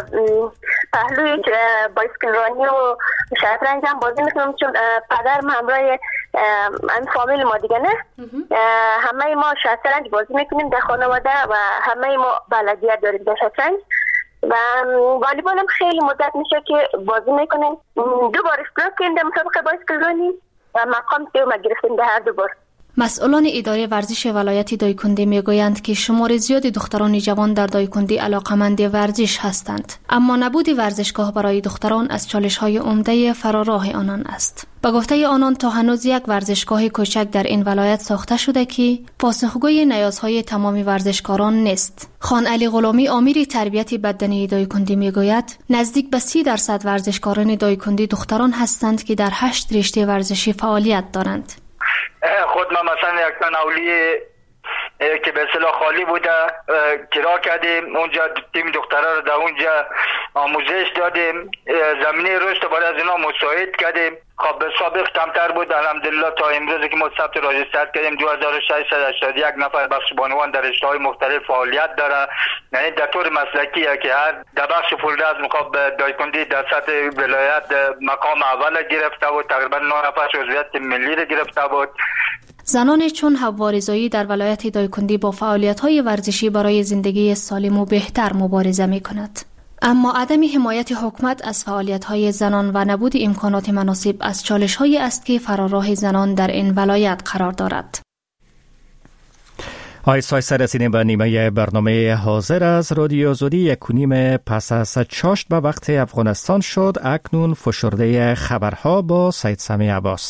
پهلوی بایسکل رانی و شطرنج هم بازی میکنم، چون پدرم همراه این فامیل ما دیگه نه همه ما شطرنج بازی میکنیم در خانواده و همه ما بلدیت داریم در شطرنج و والیبال هم خیلی مدت میشه که بازی میکنیم. 2 بار اشتراک کردیم در مسابقه بایسکل رانی و مقام سوم گرفتیم در هر 2 بار. مسئولان اداره ورزش ولایت دایکندی میگویند که شمار زیادی دختران جوان در دایکندی علاقمند ورزش هستند، اما نبود ورزشگاه برای دختران از چالش‌های عمده فراراه آنان است. به گفته آنان تا هنوز یک ورزشگاه کوچک در این ولایت ساخته شده که پاسخگوی نیازهای تمام ورزشکاران نیست. خان علی غلامی امیر تربیت بدنی دایکندی میگوید نزدیک به 30% ورزشکاران دایکندی دختران هستند که در 8 رشته ورزشی فعالیت دارند. خود من مثلا یک تن اولی که به اصطلاح خالی بوده کرا کردیم. اونجا تیم دخترها رو در اونجا آموزش دادیم، زمینه رشد برای از اینا مساعد کردیم. خب سابق کمتر بود، الحمدلله تا امروز که ما ثبت راجستر کردیم 2681 نفر بخش بانوان در رشته‌های مختلف فعالیت داره. یعنی در طور مسلکیه که هر در بخش فولاد مقاب دایکندی در سطح ولایت مقام اول گرفته بود، تقریبا 9 نفر عضویت ملی رو گرفته بود. زنان چون حوا رضایی در ولایت دایکندی با فعالیت‌های ورزشی برای زندگی سالم و بهتر مبارزه می‌کند. اما عدم حمایت حکومت از فعالیت‌های زنان و نبود امکانات مناسب از چالش‌هایی است که فراراه زنان در این ولایت قرار دارد. آیسا رسیدیم به نیمه برنامه حاضر از رادیو آزادی. 1:30 پس از چاشت به وقت افغانستان شد. اکنون فشرده خبرها با سید سمی عباس.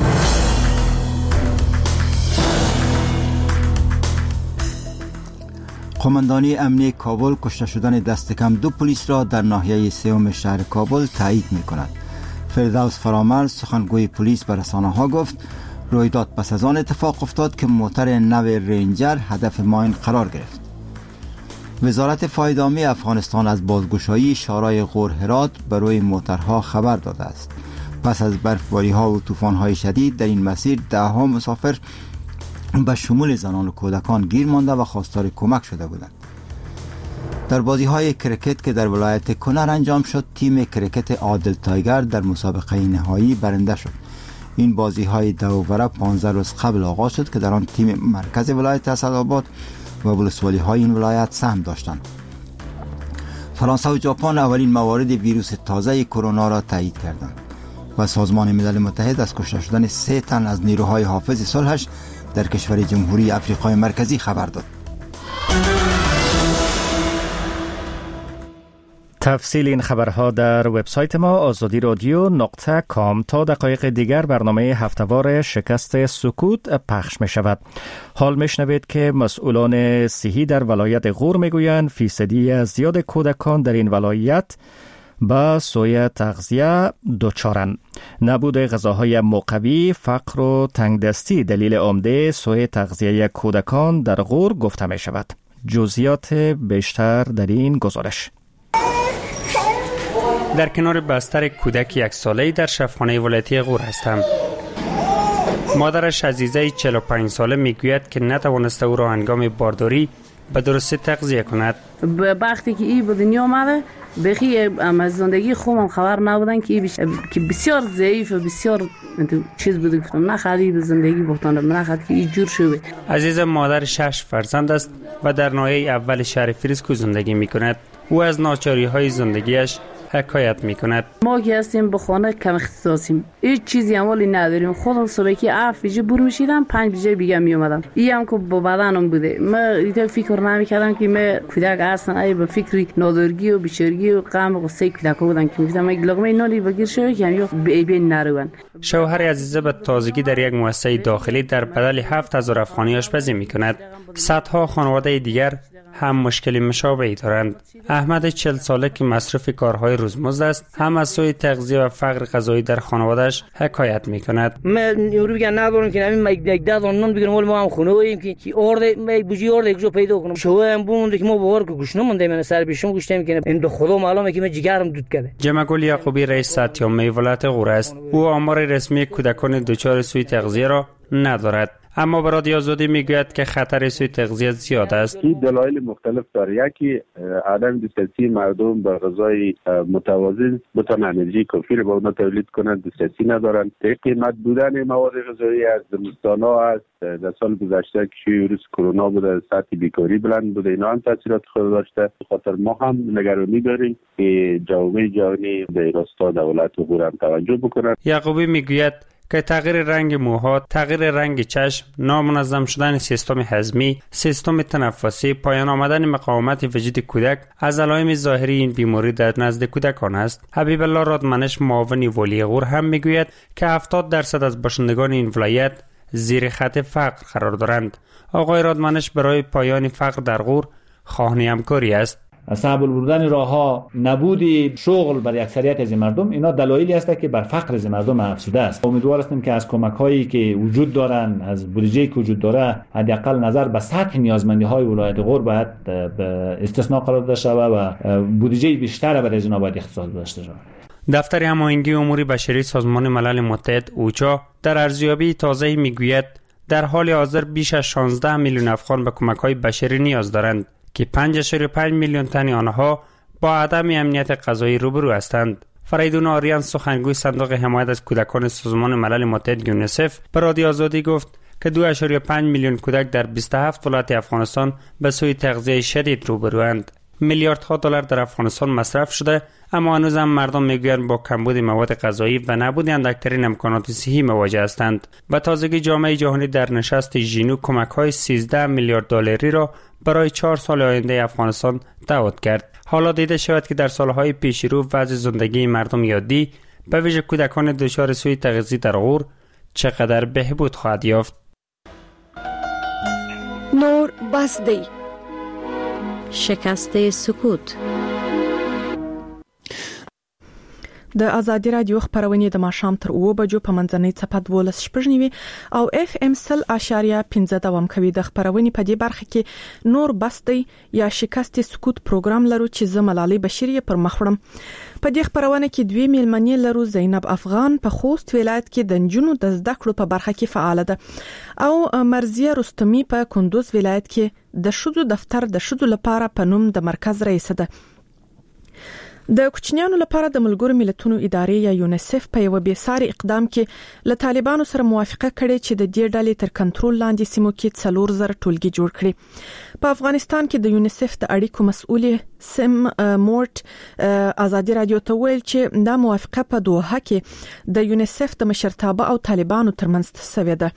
قماندانی امنی کابل کشته شدن دست کم 2 پلیس را در ناحیه سوم شهر کابل تایید می کند. فردوس فرامرز سخنگوی پلیس به رسانه‌ها گفت رویداد پس از آن اتفاق افتاد که موتر نو رنجر هدف ماین قرار گرفت. وزارت فایدامی افغانستان از بازگشایی شارع غور هرات بر روی موترها خبر داده است. پس از برفباری‌ها و طوفان‌های شدید در این مسیر ده‌ها مسافر به شمول زنان و کودکان گیر مانده و خواستار کمک شده بودند. در بازی‌های کرکت که در ولایت کنر انجام شد، تیم کرکت عادل تایگر در مسابقه نهایی برنده شد. این بازی‌های دوباره 15 روز قبل آغاز شد که در آن تیم مرکز ولایت اسدآباد و ولسوالی‌های این ولایت سهم داشتند. فرانسه و ژاپن اولین موارد ویروس تازه کرونا را تایید کردند و سازمان ملل متحد از کشته شدن 3 تن از نیروهای حافظ صلحش در کشور جمهوری آفریقای مرکزی خبر داد. تفصیل این خبرها در وبسایت ما azadiradyo.com. تا دقایق دیگر برنامه هفتهوار شکست سکوت پخش می شود. حال می شنوید که مسئولان صحی در ولایت غور می گویند فیصدی زیاد کودکان در این ولایت با سوی تغذیه دچارند. نبود غذاهای مقوی، فقر و تنگدستی دلیل عمده سوی تغذیه کودکان در غور گفته می شود. جزئیات بیشتر در این گزارش. در کنار بستر کودک 1 ساله‌ای در شفاخانه ولایتی غور هستم. مادرش عزیزه 45 ساله میگوید که نتوانسته او را هنگام بارداری به درستی تغذیه کند. وقتی که این به دنیا آمده بخی از زندگی خوبم خبر نبودن که بسیار ضعیف و بسیار چیز بوده، گفتم نخواهی به زندگی بختانم، نخواهد که این جور شده. عزیز مادر 6 فرزند است و در ناحیه اول شهر فریسکو زندگی می کند. او از ناچاری های زندگیش حکایت می کند. ما که هستیم به خانه کم اختصاصیم، هیچ چیزی اموالی نداریم. خودم صبح که 7 بجه برو میشیدم 5 بجه بیگه می اومدم. این هم که با بدنم بوده، ما ایتا فکر نمی کردم که ما کودک هستن، ای به فکر نادرگی و بیچارگی و غم و غصه کودک بودن که میگفتم یک لقمه نانی بگیر شوی که یا بین نروند. شوهر عزیزه به تازگی در یک مؤسسه داخلی در بدل 7000 افغانی آشپزی می کند. صدها خانواده دیگر هم مشکلی مشابهی دارند. احمد 40 ساله که مصرف کارهای روزمزد است، هم از سوی تغذیه و فقر غذایی در خانواده‌اش حکایت می‌کند. من یورو میگن ندارم که همین یک دادن نون بگیرم ولی ما هم خونه‌ایم که ارده بوجی ارده کجا پیدا کنم. شوه هم بونده که ما باور که گوش نمونده، من سر پیشم گوشتم که این به خدا معلومه که من جگرم دود کرده. جمعگل یعقوبی رئیس ساتیامه ولایت غور است. او آمار رسمی کودکان دچار سوی تغذیه را ندارد، اما به رادیو آزادی میگوید که خطر سوی تغذیه زیاد است. این دلایل مختلف داره. یکی عدم دسترسی مردم به غذای متوازن، بتوان انرژی کافی را به اونها تولید کنند، دسترسی ندارند. قیمت بودن مواد غذایی از زمستان‌ها است. در سال گذشته که ویروس کرونا بوده، سطح بیکاری بلند بوده، اینا هم تاثیرات خود داشته. خاطر ما هم نگرانی داریم که جامعه جهانی به راستا دولت و غور هم توجه بکنند. یعقوبی میگوید که تغییر رنگ موها، تغییر رنگ چشم، نامنظم شدن سیستم هضمی، سیستم تنفسی، پایان آمدن مقاومت وجود کودک از علائم ظاهری این بیماری در نزد کودکان است. حبیب الله رادمنش معاون والی غور هم میگوید که 70% از باشندگان این ولایت زیر خط فقر قرار دارند. آقای رادمنش برای پایان فقر در غور خواهان همکاری است. صعب بودن راهها، نبود شغل برای اکثریت از مردم، اینا دلایلی است که بر فقر از مردم افزوده است. امیدوار هستیم که از کمک‌هایی که وجود دارن، از بودجه‌ای که وجود داره، حداقل نظر به سطح نیازمندی‌های ولایت غور باید به استثناء قرار داده شود و بودجه بیشتر برای اینا باید اختصاص داشته شود. دفتر هماهنگی امور بشری سازمان ملل متحد اوچا در ارزیابی تازه‌ای میگوید در حال حاضر بیش از 16 میلیون افغان به کمک‌های بشری نیاز دارند که 5.5 میلیون تن آنها با عدم امنیت غذایی روبرو هستند. فریدون آریان سخنگوی صندوق حمایت از کودکان سازمان ملل متحد یونیسف به رادیو آزادی گفت که 2.5 میلیون کودک در 27 ولایت افغانستان به سوی تغذیه شدید روبروند. میلیاردها دلار در افغانستان مصرف شده، اما هنوز هم مردم میگویند با کمبود مواد غذایی و نبود اندکترین امکانات صحی مواجه هستند. و تازگی جامعه جهانی در نشست ژینو کمک‌های 13 میلیارد دلاری را برای 4 سال آینده افغانستان دعوت کرد. حالا دیده شود که در سالهای پیش رو وضع زندگی مردم یادی به ویژه کودکان دچار سوء تغذیه در غور چقدر بهبود خواهد یافت. نور بسدی شکست سکوت. د ازادي رادیو خبرونه د ماښام تر 2 بجو په منځنۍ څپه 12 شپږنیوي او اف ام 0.15 دوام کوي. د خبرونه په دې برخه کې نور بستی یا شکست سکوت پروګرام لرو چې زملالي بشری پر مخړم. په دې خبرونه کې دوی میلمنې لرو. زینب افغان په خوست ولایت کې د نجونو د زده کړو په برخه کې فعال ده او مرزیه رستمی په کندوز ولایت کې د شذو دفتر د شذو لپاره په نوم د مرکز رئیس ده. د کوچنیانو لپاره د ملګرو ملتونو ادارې یا یونیسف په یو بیساري اقدام کې له طالبانو سره موافقه کړې چې د دې ډلې تر کنټرول لاندې سیمو کې 4,000 ټولګي جوړ کړي. په افغانستان کې د یونیسف د اړیکو مسؤل سم مورت ازادي رادیو ته ویل چې دا موافقه په دوحه کې د یونیسف د مشرتابه او طالبانو ترمنځ شوې ده.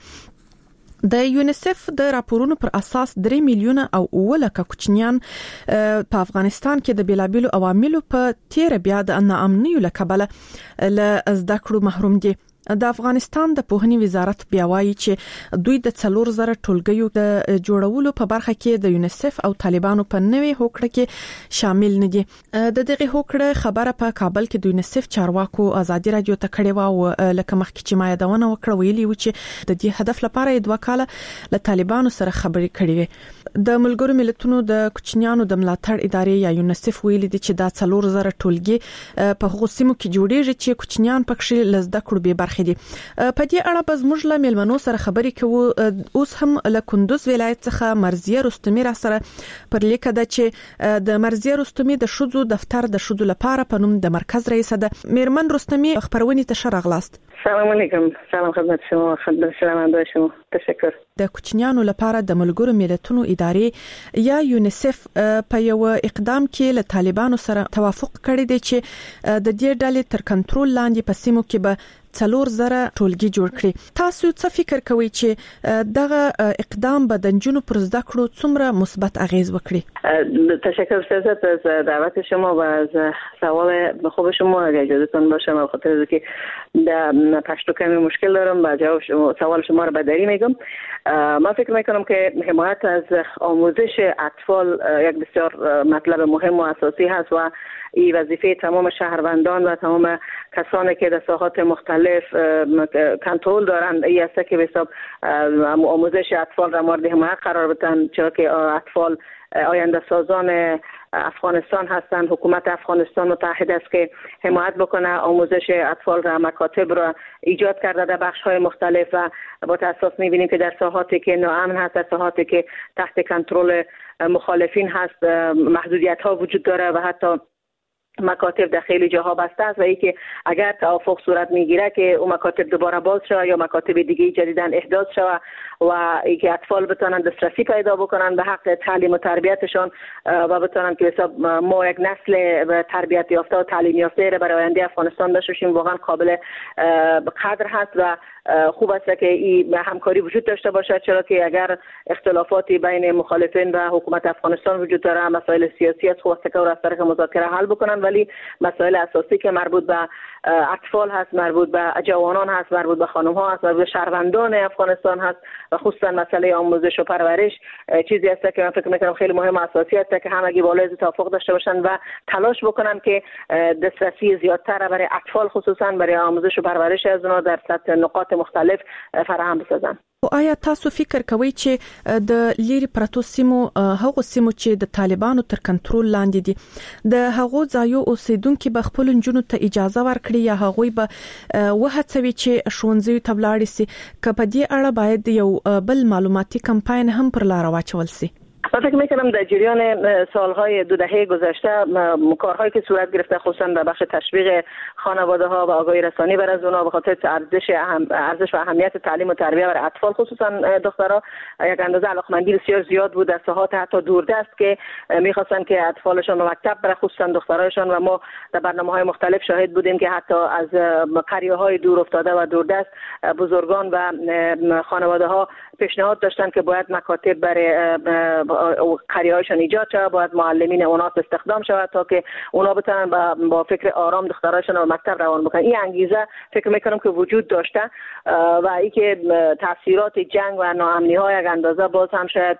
د یونیسف د راپورونو پر اساس 3 میلیونه او 9 لکه کوچنیان په افغانستان کې د بیلابیلو عواملو په تیر بیا د ناامنیو لکبله له زده کړو محروم دي. د افغانستان د پوهنې وزارت بیا وایي چې دوی د 4,000 ټولګیو د جوړولو په برخه کې د یونیسف او طالبانو په نوې هوکړه کې شامل نه دي. د دغه هوکړه خبره په کابل کې د یونیسف چارواکو ازادي رادیو ته کړې و لکه مخکې چې ما یادونه وکړه ویلي و چې د دې هدف لپاره 2 کاله له طالبانو سره خبرې کړې وي. د ملګرو ملتونو د کوچنیانو د ملاتړ ادارې یا یونیسف ویلي دي چې دا 4,000 ټولګي په هغو سیمو کې جوړیږي چې کوچنیان پکې لزده کړو به برخه دي. په دې اړه به زموږ له میلمنو سره خبرې کوو. اوس هم له کندوز ولایت څخه مرزیه رستمی را سره پر لیکه ده چې د مرزیه رستمی د شذو دفتر د شذو لپاره په نوم د مرکز رئیس ده. میرمن رستمی خبرونه ته شرغلاست. سلام علیکم. سلام خدمت شما. خدمت شنوندگان شما. تشکر. د کوچنیانو لپاره د ملګرو ملتونو ادارې یا یونیسف په یو اقدام کې له طالبانو سره توافق کړی دی چې د دې ډلې تر کنټرول لاندې په سیمو کې به 4,000 ټولګي جوړ کړي. تاسو څه فکر کوئ چې دغه اقدام به د نجونو پر زده کړو څومره مثبت اغیز وکړي؟ تشکر استاد از دعوت شما و از سوال خوب شما. اگه اجازهتون باشه من خاطر اینکه در پشتو کمی مشکل دارم و جواب سوال شما رو به دری میگم. من فکر میکنم که حمایت از آموزش اطفال یک بسیار مطلب مهم و اساسی هست و این وظیفه تمام شهروندان و تمام کسانی که در ساحات مختلف کنترل دارند این است که به حساب آموزش اطفال را مورد حمایت قرار بدن، چرا که اطفال آینده سازان افغانستان هستند. حکومت افغانستان متحد است که حمایت بکنه آموزش اطفال را، مکاتب را ایجاد کرده در بخش‌های مختلف و با تاسف می‌بینیم که در ساحاتی که ناامن هست، در ساحاتی که تحت کنترل مخالفین هست، محدودیت‌ها وجود داره و حتی مکاتب در خیلی جاها بسته است و ای که اگر توافق صورت میگیره که اون مکاتب دوباره باز شود یا مکاتب دیگه جدیداً احداث شود و ای که اطفال بتونن دسترسی پیدا بکنن به حق تعلیم و تربیتشان و بتونن که حساب ما یک نسل تربیت یافته و تعلیم یافته را برای آینده افغانستان داشته باشیم واقعا قابل قدر هست و خوب است که این همکاری وجود داشته باشد، چرا که اگر اختلافاتی بین مخالفین و حکومت افغانستان وجود داره، مسائل سیاسی است، خواسته که از طریق مذاکره حل بکنن ولی مسائل اساسی که مربوط به اطفال هست، مربوط به جوانان هست، مربوط به خانم ها هست، مربوط به شهروندان افغانستان هست و خصوصا مسئله آموزش و پرورش چیزی است که من فکر میکنم خیلی مهم و اساسی است که همگی بالای توافق داشته باشن و تلاش بکنن که دسترسی زیادتر برای اطفال خصوصا برای آموزش و پرورش از اونها در سطح نقاط مختلف فراهم بسازن. آیا تاسو فکر کوئ چې د لیری پرتو سیمو هغو سیمو چې د طالبانو تر کنټرول لاندې دي د هغو ځایو اوسیدونکو به خپل جنونو ته اجازه ورکړي یا هغوی به وهڅوي چې ښوونځي ته ولاړ شي؟ که په دې اړه باید یو بل معلوماتي کمپاین هم پر لار واچول شي. من فکر میکنم در جریان سالهای 2 دهه گذشته کارهایی که صورت گرفته خصوصا در بخش تشویق خانواده ها و آگاهی رسانی بر از اونها به خاطر ارزش و اهمیت تعلیم و تربیت برای اطفال خصوصا دخترها یک اندازه علاقمندی بسیار زیاد بود در ساحات حتی دوردست که میخواستن که اطفالشان به مکتب بره، خصوصا دخترایشان، و ما در برنامه‌های مختلف شاهد بودیم که حتی از قریه‌های دور افتاده و دوردست بزرگان و خانواده ها پیشنهاد داشتن که باید مکاتب برای قریه‌هایشان ایجاد شود، باید معلمین اونها استخدام شود تا که اونا بتونن با فکر آرام دخترایشان رو مکتب روان بکنن. این انگیزه فکر میکنم که وجود داشته و اینکه تاثیرات جنگ و ناامنی‌ها یک اندازه باز هم شاید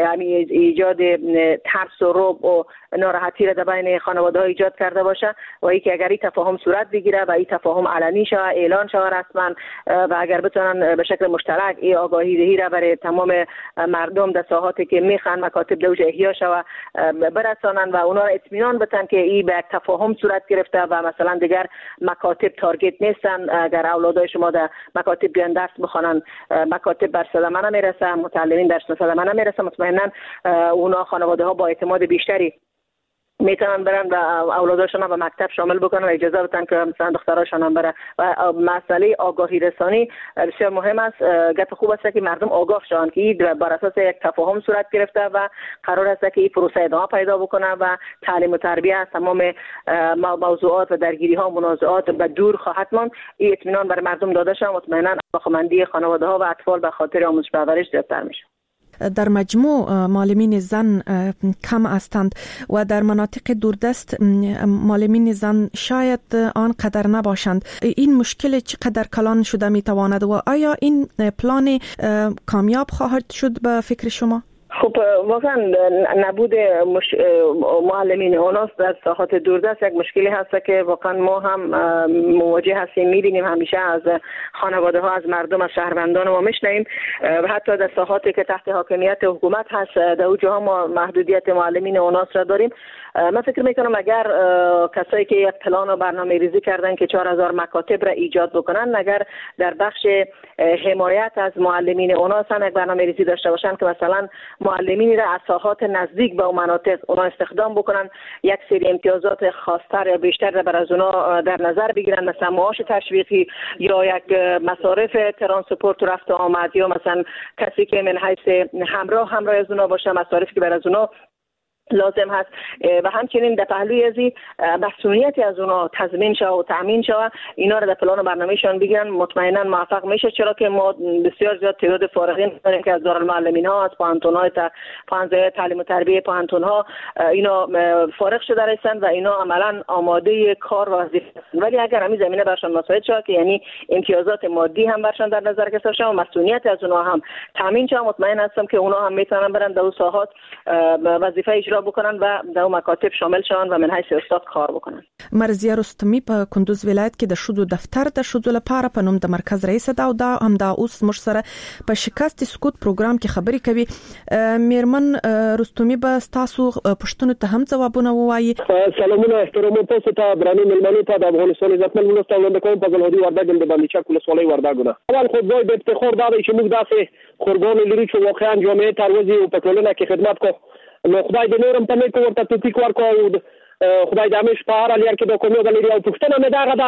ایجاد ترس و رعب و ناراحتی را در بین خانواده‌ها ایجاد کرده باشه و اینکه اگر این تفاهم صورت بگیره و این تفاهم علنی شه، اعلان شه رسما و اگر بتونن به شکل مشترک این آگاهی دهی را برای تمام مردم در ساحاتی که میخوان مکاتب دوج احیا شه و برسانن و اونا را اطمینان بدن که این به تفاهم صورت گرفته و مثلا دیگر مکاتب تارگت نیستن. اگر اولادای شما در مکاتب بیان درس بخونن، مکاتب بر صدمه نمیرسه، متعلمین درس صدمه نمیرسه، مطمئنا اونا خانواده ها با اعتماد بیشتری میتونن برن و اولاداشون هم به مکتب شامل بکنن و اجازه بدن که مثلا دختراشون هم بره. و مسئله آگاهی رسانی بسیار مهم است. گپ خوب است که مردم آگاه شوند که این بر اساس یک تفاهم صورت گرفته و قرار است که این پروسه ادامه پیدا بکنه و تعلیم و تربیت تمام موضوعات و درگیری ها منازعات به دور خواهد ماند. این اطمینان بر مردم داده شد، مطمئنا علاقه‌مندی خانواده ها و اطفال به خاطر آموزش و پرورش زیادتر میشه. در مجموع معلمین زن کم هستند و در مناطق دوردست معلمین زن شاید آنقدر نباشند. این مشکل چقدر کلان شده میتواند و آیا این پلان کامیاب خواهد شد به فکر شما؟ خب واقعا نبود معلمین اوناس در ساحات دوردست یک مشکلی هست که واقعا ما هم مواجه هستیم، می‌بینیم همیشه از خانواده ها، از مردم، از شهروندان ما میشنویم و حتی در ساحاتی که تحت حاکمیت حکومت هست در اونجاها ما محدودیت معلمین اوناس را داریم. من فکر میکنم اگر کسایی که یک پلان و برنامه ریزی کردن که 4000 مکاتب را ایجاد بکنن، اگر در بخش حمایت از معلمین اوناس هم یک برنامه ریزی داشته باشن که مثلا معلمینی را از ساحات نزدیک به مناطق اونا استخدام بکنن، یک سری امتیازات خاص‌تر یا بیشتر را بر از اونا در نظر بگیرن، مثلا معاش تشویقی یا یک مصارف ترانسپورت و رفت و آمد یا مثلا کسی که من حیث همراه از اونا باشه، مصارفی که بر از اونا لازم هست و همچنین در پهلوی ازی مسئولیتی از اونا تضمین شود و تامین شود، اینا رو در پلان و برنامه‌شان بگیرن، مطمئنا موفق میشه. چرا که ما بسیار زیاد تعداد فارغین داریم که از دارالمعلمین ها، از پانتون‌های تعلیم و تربیت پانتون ها اینا فارغ شده هستند و اینا عملا آماده کار و وظیفه هستند. ولی اگر همین زمینه برشان مساعد شود که یعنی امتیازات مادی هم برشان در نظر گرفته شود و مسئولیت از اونا هم تامین شود، مطمئن هستم که اونا هم میتونن برن در ساحات وظیفه اجرا بکنن و در مکاتب شامل شون و من حیث استاد کار بکنن. مرزیه رستمی په کندوز ولایت کې د شودو دفتر د شودو لپاره په نوم د مرکز رئیس دا همدا اوس مش سره په شکست سکوت پروګرام کې خبرې کوي. میرمن رستمی به تاسو پښتنو ته هم ځوابونه ووایي. سلامونه احترام تاسو ته درنو ملمنو ته د افغانستان عزتمن ولسمشر وړاندې کوم په ځلهدي وردګم د باندې چک ولسوالۍ وردګونه. اول خو دوی د افتخار دا دی چې موږ داسې قربان لري چې واقعا جامعه ترویج او په ټولنه کې خدمت کوو. نو خدای دې نورم په نیکو ورته توفیق ورکړي او خدای دې همیش په هر حال کې د کومو غلري او پښتنه مې داغه ده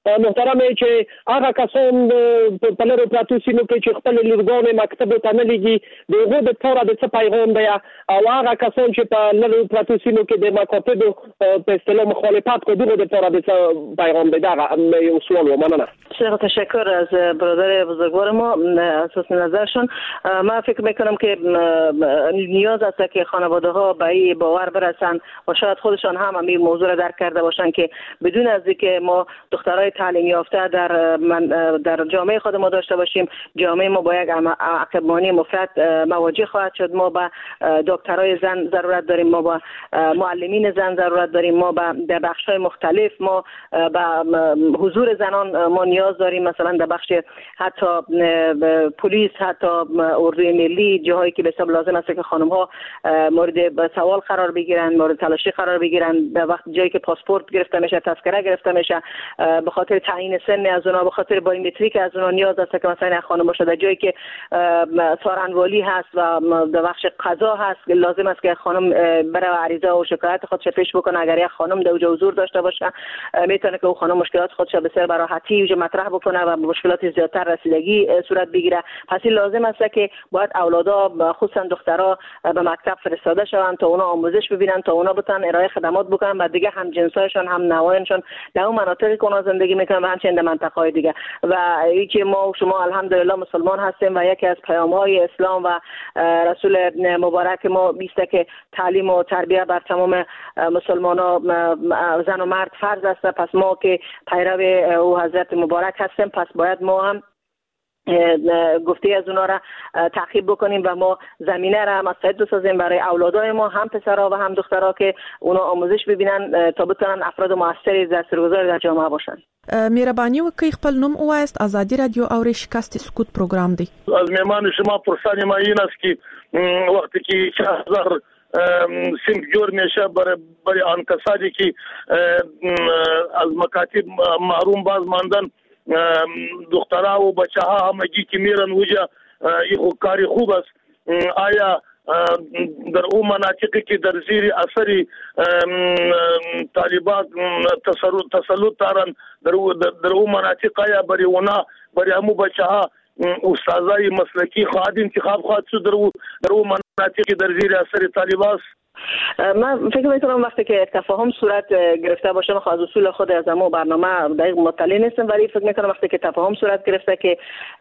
محترم چې هغه کسان په لرو پراتو سیمو کې چې خپل لورګان مکتب ته نه لګي دغه د تور د څه پیغام دی او هغه کسان چې په لرو پراتو سیمو کې د مکاتب په اصطلاح مخالفت کوي دغه د تور د څه پیغام دی دا یو سوال و. مننه. تشکر از برادر بزرگوار ما اساس نظرشون. من فکر میکنم که نیاز است که خانواده ها به این باور برسن و شاید خودشان هم این موضوع را درک کرده باشن که بدون از اینکه ما دخترای تعلیم یافته در جامعه خود ما داشته باشیم، جامعه ما با یک عقبمانی مفرط مواجه خواهد شد. ما با دکترای زن ضرورت داریم، ما با معلمین زن ضرورت داریم، ما در بخش‌های مختلف ما با حضور زنان ما نیاز داریم. مثلا در بخش حتی پلیس، حتی اردوی ملی، جاهایی که به حساب لازم است که خانم ها مورد سوال قرار بگیرن، مورد تلاشی قرار بگیرن. در وقت جایی که پاسپورت گرفته میشه، تذکره گرفته میشه، به خاطر تعیین سن از اونها، به خاطر بایومتریک از اونها نیاز است که مثلا خانم باشه. در جایی که سارنوالی هست و در بخش قضا هست لازم است که خانم بره عریضه و شکایت خودش پیش بکنه. اگر یک خانم در اونجا حضور داشته باشه میتونه که اون خانم مشکلات خودش بسیار به راحتی اونجا مطرح بکنه و مشکلات زیادتر رسیدگی صورت بگیره. پس این لازم است که باید اولادا خصوصا دخترها به مکتب فرستاده شوند تا اونا آموزش ببینن، تا اونا بتونن ارائه خدمات بکنن و دیگه هم جنسایشون هم نوایشون در اون مناطقی که اونا زندگی میکنن و همچنین در منطقه‌های دیگه. و اینکه ما و شما الحمدلله مسلمان هستیم و یکی از پیام‌های اسلام و رسول مبارک ما است که تعلیم و تربیت بر تمام مسلمان‌ها زن و مرد فرض است. پس ما که پیرو او حضرت مبارک هستیم پس باید ما هم گفته از اونا را تعقیب بکنیم و ما زمینه را مساعد بسازیم برای اولادای ما، هم پسرها و هم دخترها، که اونا آموزش ببینن تا بتونن افراد موثری تاثیرگذار در جامعه باشن. مهرباني وکړئ خپل نوم ووایست. ازادي رادیو او شکست سکوت پروگرام دی. از مهمان شما پرسانی ما این است که وقتی که 4000 سیم جور میشه برای آن کسانی که از مکاتب محروم باز ماندن، دخترها و بچه ها همگی که میرن وجه این کاری خوب است. آیا در اون مناطقی که در زیر اثر طالبان تسلط دارن در اون مناطق آیا برای همو بچه ها استادای مسلکی خواهد انتخاب خواهد شد در اون مناطقی در زیر اثر طالبان؟ من فکر میکنم وقتی که تفاهم صورت گرفته باشه، من از اصول خود از امو برنامه دقیق مطلع نیستم، ولی فکر میکنم وقتی که تفاهم صورت گرفته که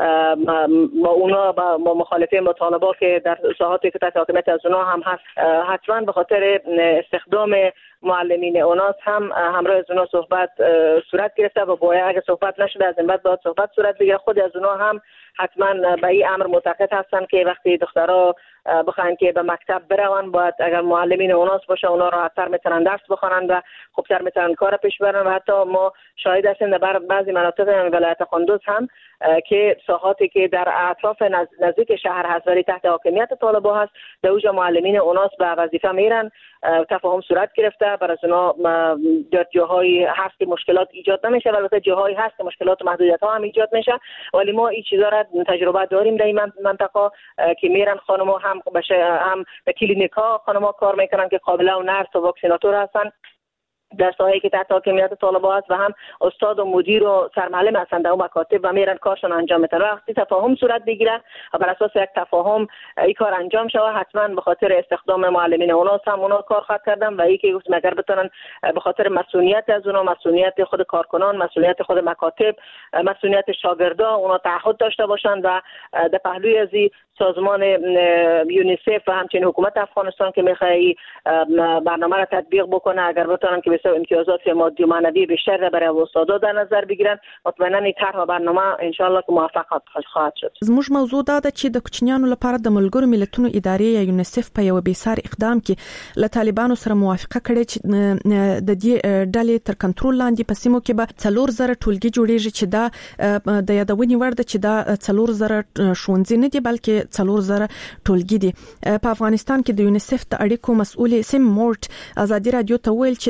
ما اونا با مخالفین مطالبه که در ساحاتی که تحت حاکمیت از اونا هم هست، حتما به خاطر استخدام معلمین اوناس هم همراه از اونا صحبت صورت گرفته و باید اگه صحبت نشده از این بعد باید صحبت صورت بگیره. خود از اونا هم حتما به این امر معتقد هستن که وقتی دخترها بخواین که به مکتب برون، باید اگر معلمین اوناس باشه اونا راحت‌تر میتونن درس بخونن و خوبتر میتونن کار پیش ببرن. و حتی ما شاهد هستیم در بعضی مناطق ولایت قندوز هم که ساحاتی که در اطراف نزدیک شهر هست ولی تحت حاکمیت طالبان هست، در اونجا معلمین اوناس به وظیفه میرن. تفاهم صورت گرفته، برای اونا در جاهایی هست که مشکلات ایجاد نمیشه، البته جاهایی هست که مشکلات و محدودیت ها هم ایجاد میشه، ولی ما این چیزا را تجربه داریم در این منطقه که میرن خانم‌ها هم به کلینیک‌ها خانم‌ها کار میکنن که قابله و نرس و واکسیناتور هستن در ساحه‌ای که تحت حاکمیت طالبان است، و هم استاد و مدیر و سرمعلم هستند در اون مکاتب و میرن کارشون انجام میدن. وقتی تفاهم صورت بگیره و بر اساس یک تفاهم این کار انجام شود، حتما به خاطر استخدام معلمین اوناس هم اونا کار خواهد کردن و اینکه گفتم اگر بتونن به خاطر مسئولیت از اونا، مسئولیت خود کارکنان، مسئولیت خود مکاتب، مسئولیت شاگردا اونا تعهد داشته باشند و در پهلوی از سازمان یونیسف و همچنین حکومت افغانستان که میخواد برنامه را تطبیق بکنه، اگر بتونن که بسیار امتیازات مادی و معنوی بیشتر برای استادا در نظر بگیرن، مطمئنا این طرح برنامه ان شاء الله که موفق خواهد شد. زموږ موضوع دا ده چې د کوچنیانو لپاره د ملګرو ملتونو ادارې یا یونیسف په یو بیسار اقدام کې له طالبانو سره موافقه کړې چې د دې ډلې تر کنټرول لاندې په سیمو کې به 4000 ټولګي جوړیږي، چې دا د یادونې وړ ده چې دا 4000 ښوونځي نه دي بلکې 4000 ټولګي دي. په افغانستان کې د یونیسف د اړیکو مسؤل سیم مورټ ازادي رادیو ته ویل چې دا موافقه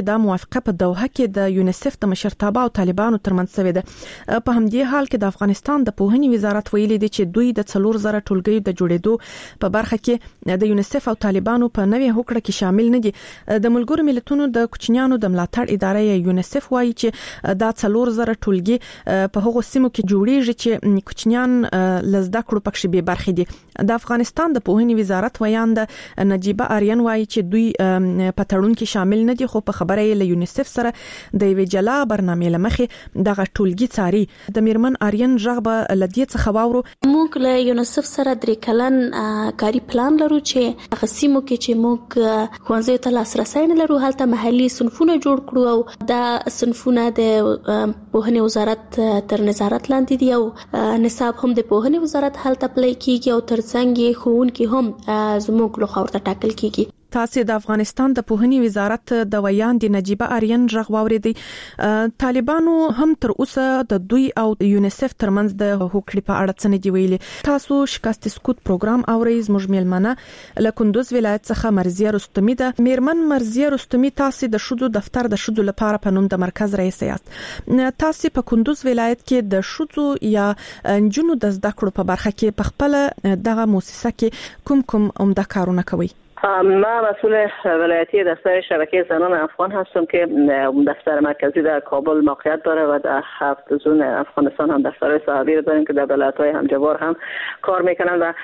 موافقه په دوحه کې د یونیسف د مشرتابه او طالبانو ترمنځ شوې ده. په همدې حال کې د افغانستان د پوهنې وزارت ویلي دی چې دوی د 4000 ټولګیو د جوړېدو په برخه کې د یونیسف او طالبانو په نوې هوکړه کې شامل نه دي. د ملګرو ملتونو د کوچنیانو د ملاتړ ادارې یونیسف وایي چې دا 4000 ټولګي په هغو سیمو کې جوړیږي چې کوچنیان لزده کړو پکې به برخه دي. د افغانستان د پوهنې وزارت ویاند نجیبه آریان وایي چې دوی په تړون کې شامل نه دي، خو په خبره یې له یونیسف سره د یوې جلا برنامې لمخې دغه ټولګي څاري. د میرمن آریان ژغبه لدی څخه واورو. موږ له یونیسف سره 3 کلن کاری پلان لرو چې هغه سیمو کې چې موږ ښوونځیو ته لاسرسی نه لرو هلته محلي صنفونه جوړ کړو او دا صنفونه د پوهنې وزارت تر نظارت لاندې دي او نصاب هم د پوهنې وزارت هلته پلی کیږي او ترڅنګ یې ښوونکي هم زموږ لخوا ورته ټاکل کیږي. تاسو د افغانستان د پوهنې وزارت د ویاندې نجیبه آریان ژغ واوریدي. طالبانو هم تر اوسه د دوی او یونیسف ترمنځ د هوکړې په اړه څه نه دی ویلي. تاسو شکست سکوت پروګرام اورئ. زموږ میلمنه له کندوز ولایت څخه مرزیه رستمی ده. میرمن مرزیه رستمی، تاسو د شذو دفتر د شذو لپاره په نوم د مرکز رئیس یاست. تاسو په کندوز ولایت کې د شذو یا انجونو د زده کړو په برخه کې په خپل دغه مؤسسه کې کوم عمده کارونه کوي؟ ما مسئول ولایتی دفتر شبکه زنان افغان هستم که دفتر مرکزی در کابل موقعیت داره و در 7 زون افغانستان هم دفتر صحابی داریم که در ولایت‌های همجوار هم کار میکنن و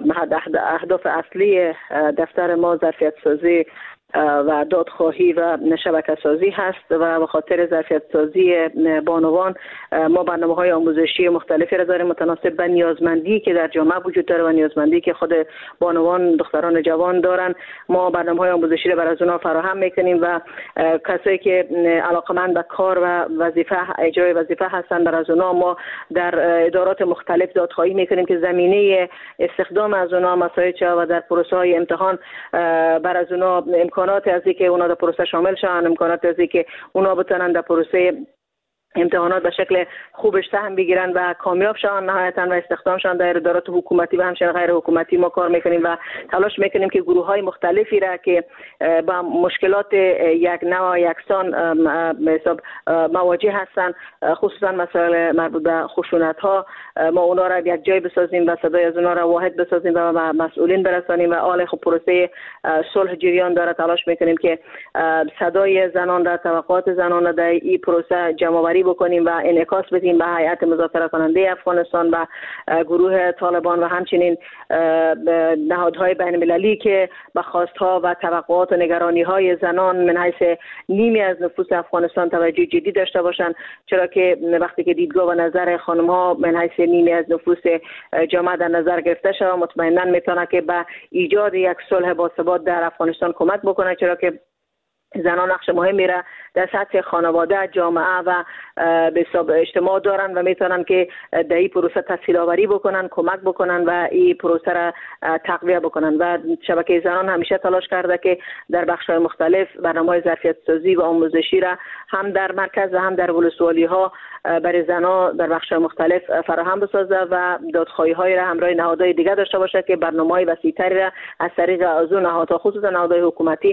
اهداف اصلی دفتر ما ظرفیت سازی و دادخواهی و شبکه سازی هست و به خاطر ظرفیت سازی بانوان ما برنامه‌های آموزشی مختلفی را داریم متناسب به نیازمندی که در جامعه وجود داره و نیازمندی که خود بانوان دختران جوان دارن. ما برنامه‌های آموزشی را برای اونها فراهم میکنیم و کسایی که علاقه‌مند به کار و وظیفه اجرای وظیفه هستند برای اونها ما در ادارات مختلف دادخواهی میکنیم که زمینه استخدام از اونها مساعد شود و در پروسه‌های امتحان برای اونها امکانات از اینکه اونا در پروسه شامل شوند، امکانات از اینکه اونا بتونن در پروسه امتحانات به شکل خوبش سهم بگیرن و کامیاب شوند نهایتاً و استخدام شوند در ادارات حکومتی و همچنین غیر حکومتی. ما کار میکنیم و تلاش میکنیم که گروه های مختلفی را که با مشکلات یک نوع یکسان مواجه هستند، خصوصا مسائل مربوط به خشونت ها، ما اونا را یک جای بسازیم و صدای از اونا را واحد بسازیم و مسئولین برسانیم و آل خب پروسه صلح جریان داره. تلاش میکنیم که صدای زنان را، توقعات زنان را در این پروسه جمع‌آوری بکنیم و انعکاس بدیم به هیئت مذاکره کننده افغانستان و گروه طالبان و همچنین نهادهای بین المللی که به خواستها و توقعات و نگرانی‌های زنان من حیث نیمی از نفوس افغانستان توجه جدی داشته باشند، چرا که وقتی که دیدگاه و نظر خانم‌ها من حیث نیمی از نفوس جامعه در نظر گرفته شود مطمئناً میتونه که به ایجاد یک صلح باثبات در افغانستان کمک بکنه، چرا که زنان نقش مهمی را در سطح خانواده، جامعه و به حساب اجتماع دارن و میتونن که در این پروسه تسهیل آوری بکنن، کمک بکنن و این پروسه را تقویت بکنن. و شبکه زنان همیشه تلاش کرده که در بخش‌های مختلف برنامه‌های ظرفیت سازی و آموزشی را هم در مرکز و هم در ولسوالی‌ها برای زنان در بخش‌های مختلف فراهم بسازه و دادخواهی‌های را همراه نهادهای دیگر داشته باشه که برنامه‌های وسیع‌تری را از طریق از اون نهادها خصوصا نهادهای حکومتی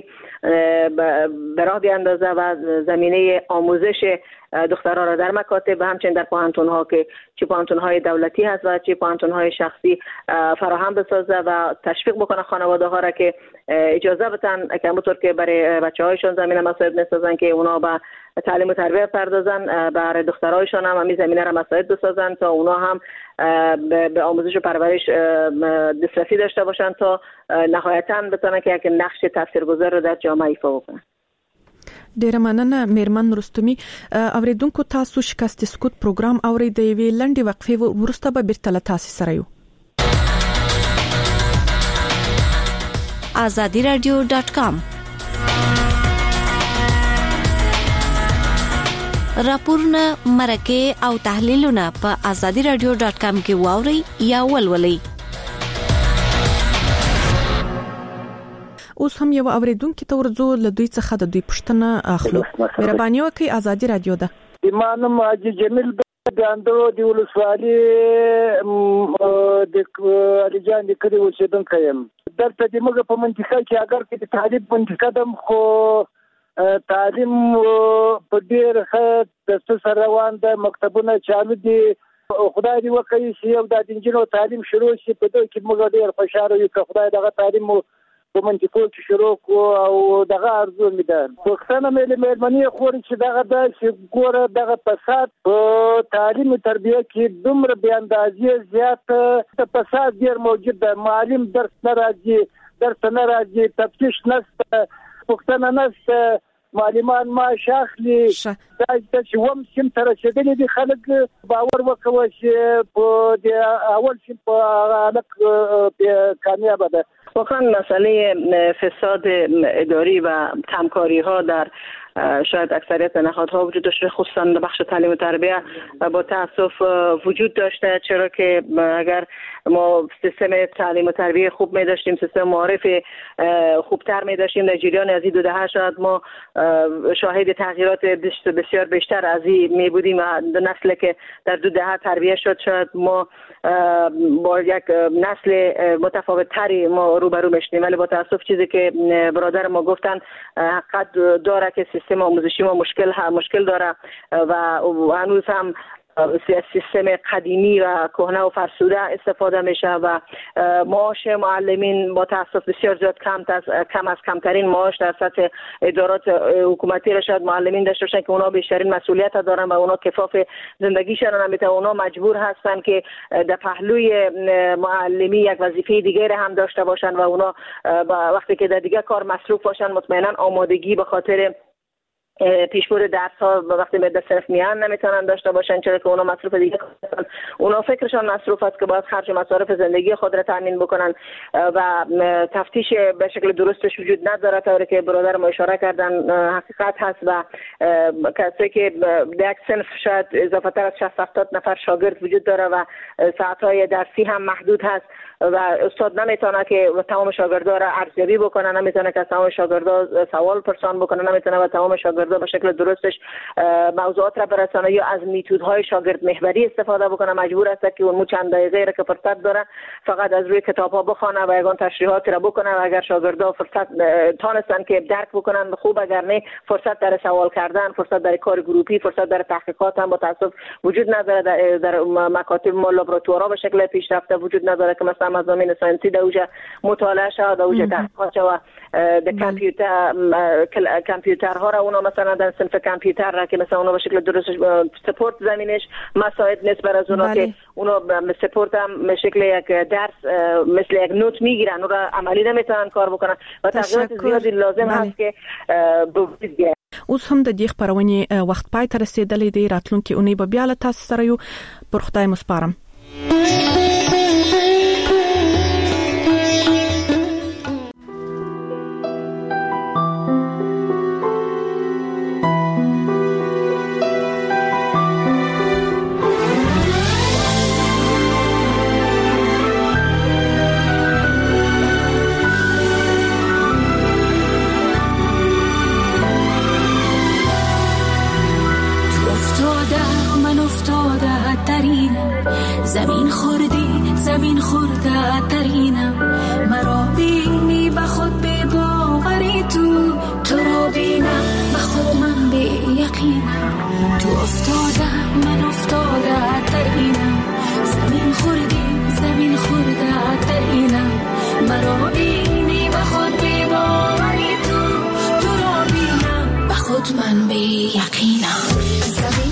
به راه بیاندازه و زمینه آموزش دخترها را در مکاتب و همچنین در پانتون‌ها که چه پانتون‌های دولتی هست و چه پانتون‌های شخصی فراهم بسازه و تشویق بکنه خانواده‌ها را که اجازه بدن که همونطور که برای بچه‌هایشون زمینه مساعد می‌سازن که اونا با تعلیم و تربیت پردازن، برای دخترایشون هم همین زمینه را مساعد بسازن تا اونا هم به آموزش و پرورش دسترسی داشته باشن تا نهایتاً بتونن که یک نقش تاثیرگذار را در جامعه ایفا بکنن. ډیره مننه میرمن رستمی. اوریدونکو تاسو شکست سکوت پروګرام اوري د یوې لنډې وقفې وروسته به بیرته له تاسو سره یو. azadiradio.com راپورونه، مرکه او تحلیلونه په azadiradio.com کې واوري یا ولولئ. اوس هم یو اوریدونکو ته ورځو له دوی څخه د دوی پښتنه اخلو. مهرباني وکړئ، ازادي رادیو ده. ایمانم حاجی جمیل ګاندو دی ولسوالي د الیجان د کړي اوسیدونکو یم. درته د موږ په منطقه کې اگر کې د تعلیب منطقه دم خو تعلیم په ډیر ښه دسته سره روان ده، مکتبونه چالو دي. خدای دې وکړي چې یو د انجینو تعلیم شروع شي، په دې کې موږ ډیر خوشاله یو چې خدای دغه تعلیم په منطقو کې شروع کو او دغه ارزو مې ده. پښتنه مې مېرمنې خوري چې دغه د ګوره دغه فساد په تعلیم او تربیه کې دومره بې اندازې زیات د فساد ډیر موجود ده. معلم درس نه راځي، تفتیش نشته، پښتنه نشته، معلمان معاش اخلي. دا چې وم سیم تر رسیدلي دي، خلک باور وکوي چې په د اول سیم په حالت کامیاب ده. واقعا مسئله فساد اداری و کمکاری ها در شاید اکثریت نهادها وجود داشته، خصوصا در بخش تعلیم و تربیه با تاسف وجود داشته، چرا که اگر ما سیستم تعلیم و تربیه خوب می داشتیم، سیستم معارف خوبتر می داشتیم در جریان از این 2 دهه، شاید ما شاهد تغییرات بسیار بیشتر از این می بودیم و نسل که در 2 دهه تربیه شد، شاید ما با یک نسل متفاوت تری ما روبرو میشیم. ولی با تاسف چیزی که برادر ما گفتن حقیقت داره که سیستم آموزشی ما مشکل داره و هنوز هم سیستم قدیمی و کهنه و فرسوده استفاده میشه و معاش معلمین با تاسف بسیار زیاد کم از کمترین معاش در سطح ادارات حکومتی را شاید معلمین داشته باشن که اونا بیشترین مسئولیت دارن و اونا کفاف زندگیشون نمیتونن. اونا مجبور هستن که در پهلوی معلمی یک وظیفه دیگه هم داشته باشن و اونا وقتی که در دیگه کار مصروف باشن مطمئنا آمادگی به خاطر پیشبرد درس ها وقتی به صرف میان نمیتونن داشته باشن، چرا که اونا مصروف دیگه هستن. اونا فکرشان مصروف است که باید خرج مصارف زندگی خود را تامین بکنن و تفتیش به شکل درستش وجود نداره. طوری که برادر ما اشاره کردن حقیقت هست و کسی که در یک صنف شاید اضافه تر از 60-70 نفر شاگرد وجود داره و ساعت های درسی هم محدود هست و استاد نمیتونه که تمام شاگردا را ارزیابی بکنه، نمیتونه که تمام شاگردا سوال پرسان بکنه، نمیتونه و تمام شاگردا به شکل درستش موضوعات را برسانه یا از میتودهای شاگرد محوری استفاده بکنه. مجبور است که اون چند دقیقه را که فرصت داره فقط از روی کتاب‌ها بخونه و یگان تشریحات را بکنه و اگر شاگردا فرصت تانستن که درک بکنن خوب، اگر نه فرصت در سوال کردن، فرصت در کار گروپی، فرصت در تحقیقات هم با تاسف وجود نداره. در مکاتب ما لابراتوارها به شکل پیشرفته وجود نداره که مثلا مضامین ساینسی در اوج مطالعه شد، در اوج تحقیقات شد. در کامپیوترها را اونا مثلا در صنف کامپیوتر را که مثلا اونا به شکل درست سپورت زمینش مساعد نیست برای اونا که اونا سپورت هم به شکل یک درس مثل یک نوت میگیرن، اون را عملی نمیتونن کار بکنن و تغییرات زیادی لازم هست که وجود بیاید. اوس هم د دې خبرونې وخت پای ته رسیدلې دی. راتلونکي اونۍ به بیا له تاسو سره یو. پر خدای مسپارم. زمین خورده ترینم، مرا بینی به خود به باوری تو را بینم به خود من به یقینم. تو افتاده من افتاده ترینم، زمین خورده ترینم، مرا بینی به خود به باوری تو را بینم به خود من به یقینم.